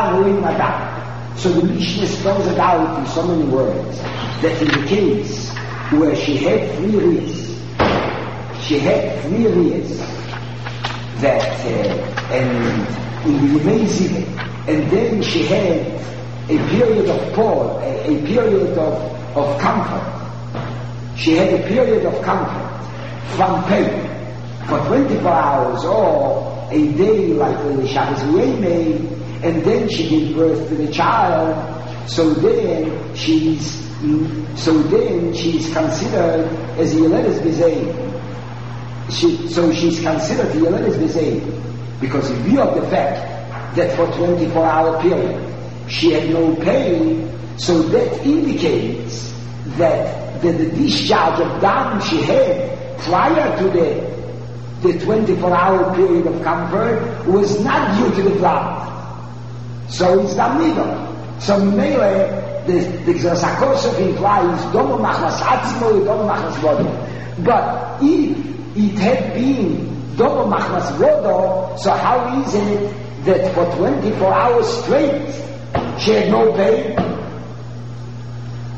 the Mishnah spells it out in so many words that in the case where she had three rears, she had three rears that uh, and in the amazing, and then she had a period of pause, a, a period of, of comfort. She had a period of comfort from pain for twenty-four hours or a day like the Shabbos Yemei, and then she gave birth to the child. So then she's so then she's considered as a Yeledes B'Zei. She so she's considered a Yeledes B'Zei because in view of the fact that for twenty-four hour period she had no pain, so that indicates that the, the discharge of dam she had prior to the the twenty-four hour period of comfort was not due to the blood. So it's not legal. So Mele, the Zakosov implies Domo Machmas Atzmo, Domo Machmas Vodo. But if it had been Domo Machmas Vodo, so how is it that for twenty-four hours straight she had no pain?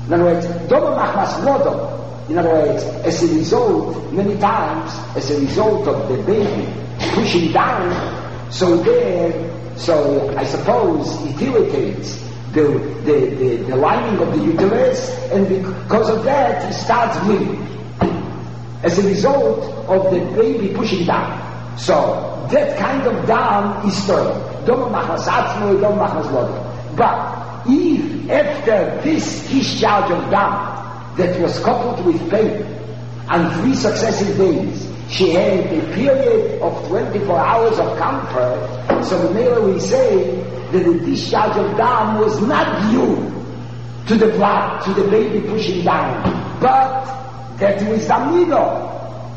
In other words, Domo Machmas Lodo. In other words, as a result, many times, as a result of the baby pushing down, so there, so I suppose it irritates the, the, the, the lining of the uterus, and because of that, it starts bleeding. As a result of the baby pushing down. So, that kind of down is stolen. Domo Machmas Atzmo, Domo Machmas Lodo. But, if after this discharge of down, that was coupled with pain, and three successive days, she had a period of twenty-four hours of comfort, so the later we say that the discharge of down was not due to the blood, to the baby pushing down, but that it was amido.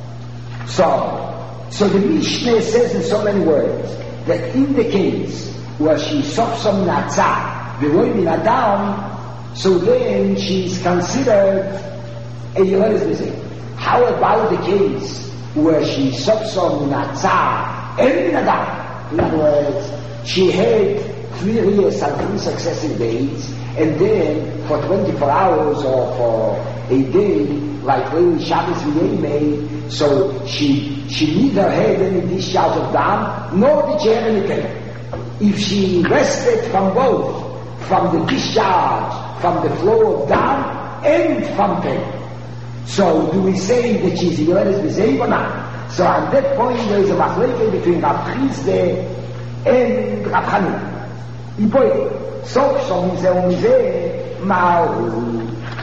So, so the Mishnah says in so many words, that in the case where she sops some natzah, the women are down, so then she is considered a Yeledis. How about the case where she subsum natzah and nadam? In other words, she had three years and three successive days, and then for twenty-four hours or for a day, like Leili Shabbos V'yemei, so she she neither had any discharge of dam, nor did she have any pain. If she rested from both, from the discharge, from the flow of down, and from pain. So, do we say that she's Yeledis B'Zeiv or not? So, at that point, there is a machleke between Rav Chizde and Rav Chanina. Ipoy, so, so, mize o mize, ma'u,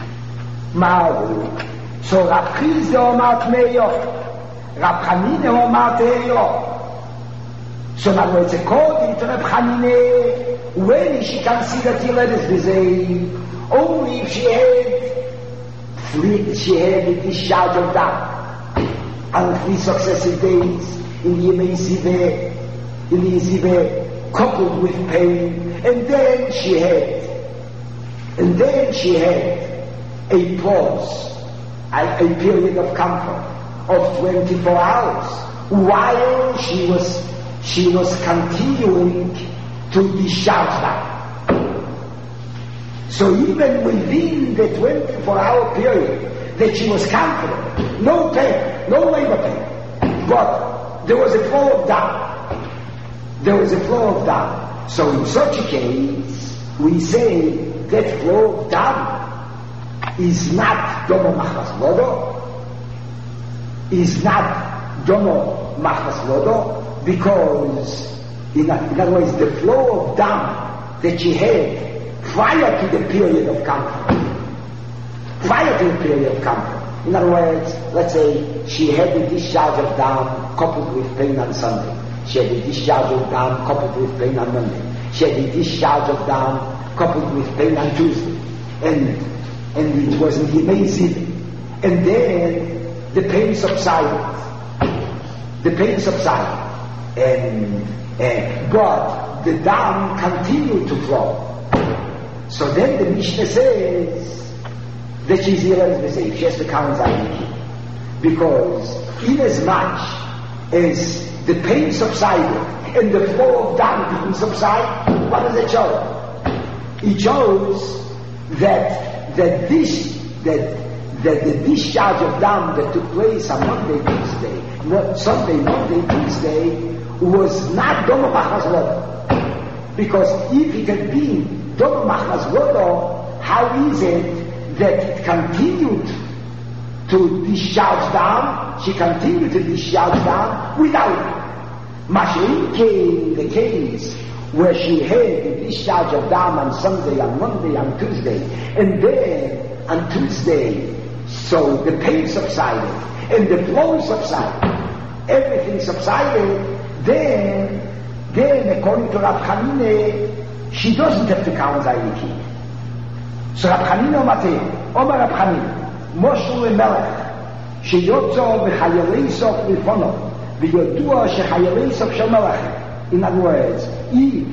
ma'u. So, Rav Chizde omar Tmeyo, Rav Chanina omar Teyo. So, now, it's according to Rav Chanina, when is she considered Yeledis B'Zeiv? Only if she had three, she had the discharge of that, and three successive days in the Yemei Ziveh, in the Ziveh, coupled with pain, and then she had, and then she had a pause, a, a period of comfort of twenty-four hours, while she was, she was continuing to discharge that. So even within the twenty-four hour period that she was comfortable, no pain, no labor pain, but there was a flow of down. There was a flow of down. So in such a case, we say that flow of down is not Domo Machmas Lodo, is not Domo Machmas Lodo, because in, in other words, the flow of down that she had prior to the period of comfort, prior to the period of comfort. In other words, let's say she had the discharge of down coupled with pain on Sunday. She had the discharge of down coupled with pain on Monday. She had the discharge of down coupled with pain on Tuesday. And and it was in the amazing. And then the pain subsided. The pain subsided. And, and but the down continued to flow. So then the Mishnah says that she's Yeledis B'Zeiv, she has to count Zayiki. Because inasmuch as the pain subsided and the flow of down didn't subside, what does it show? It shows that that this that that the discharge of down that took place on Monday, Tuesday, Sunday, Monday, Tuesday was not Domo Machmas Lodo. Because if it had been Domo Machmas Lodo, how is it that it continued to discharge down? She continued to discharge down without it. Mashiach came the case where she had the discharge of down on Sunday, on Monday, on Tuesday, and then on Tuesday, so the pain subsided and the flow subsided, everything subsided. Then, then according to Rav Chanina, she doesn't have to count Zayiki. So Rav Chanina Matei, Omar Rav Chanina, Moshe Melech, sheyotzo v'chayelei sof lifono, v'yodua shechayelei sof shel Melech. In other words, if,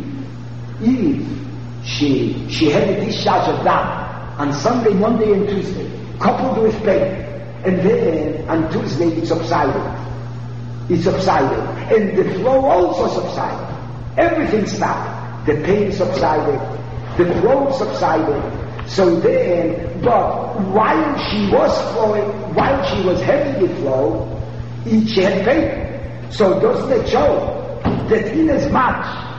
if she, she had a discharge of down on Sunday, Monday, and Tuesday, coupled with pain, and then on Tuesday it subsided. It subsided, and the flow also subsided. Everything stopped. The pain subsided, the flow subsided. So then but while she was flowing, while she was having it flow, she had faith. So doesn't it show that in as much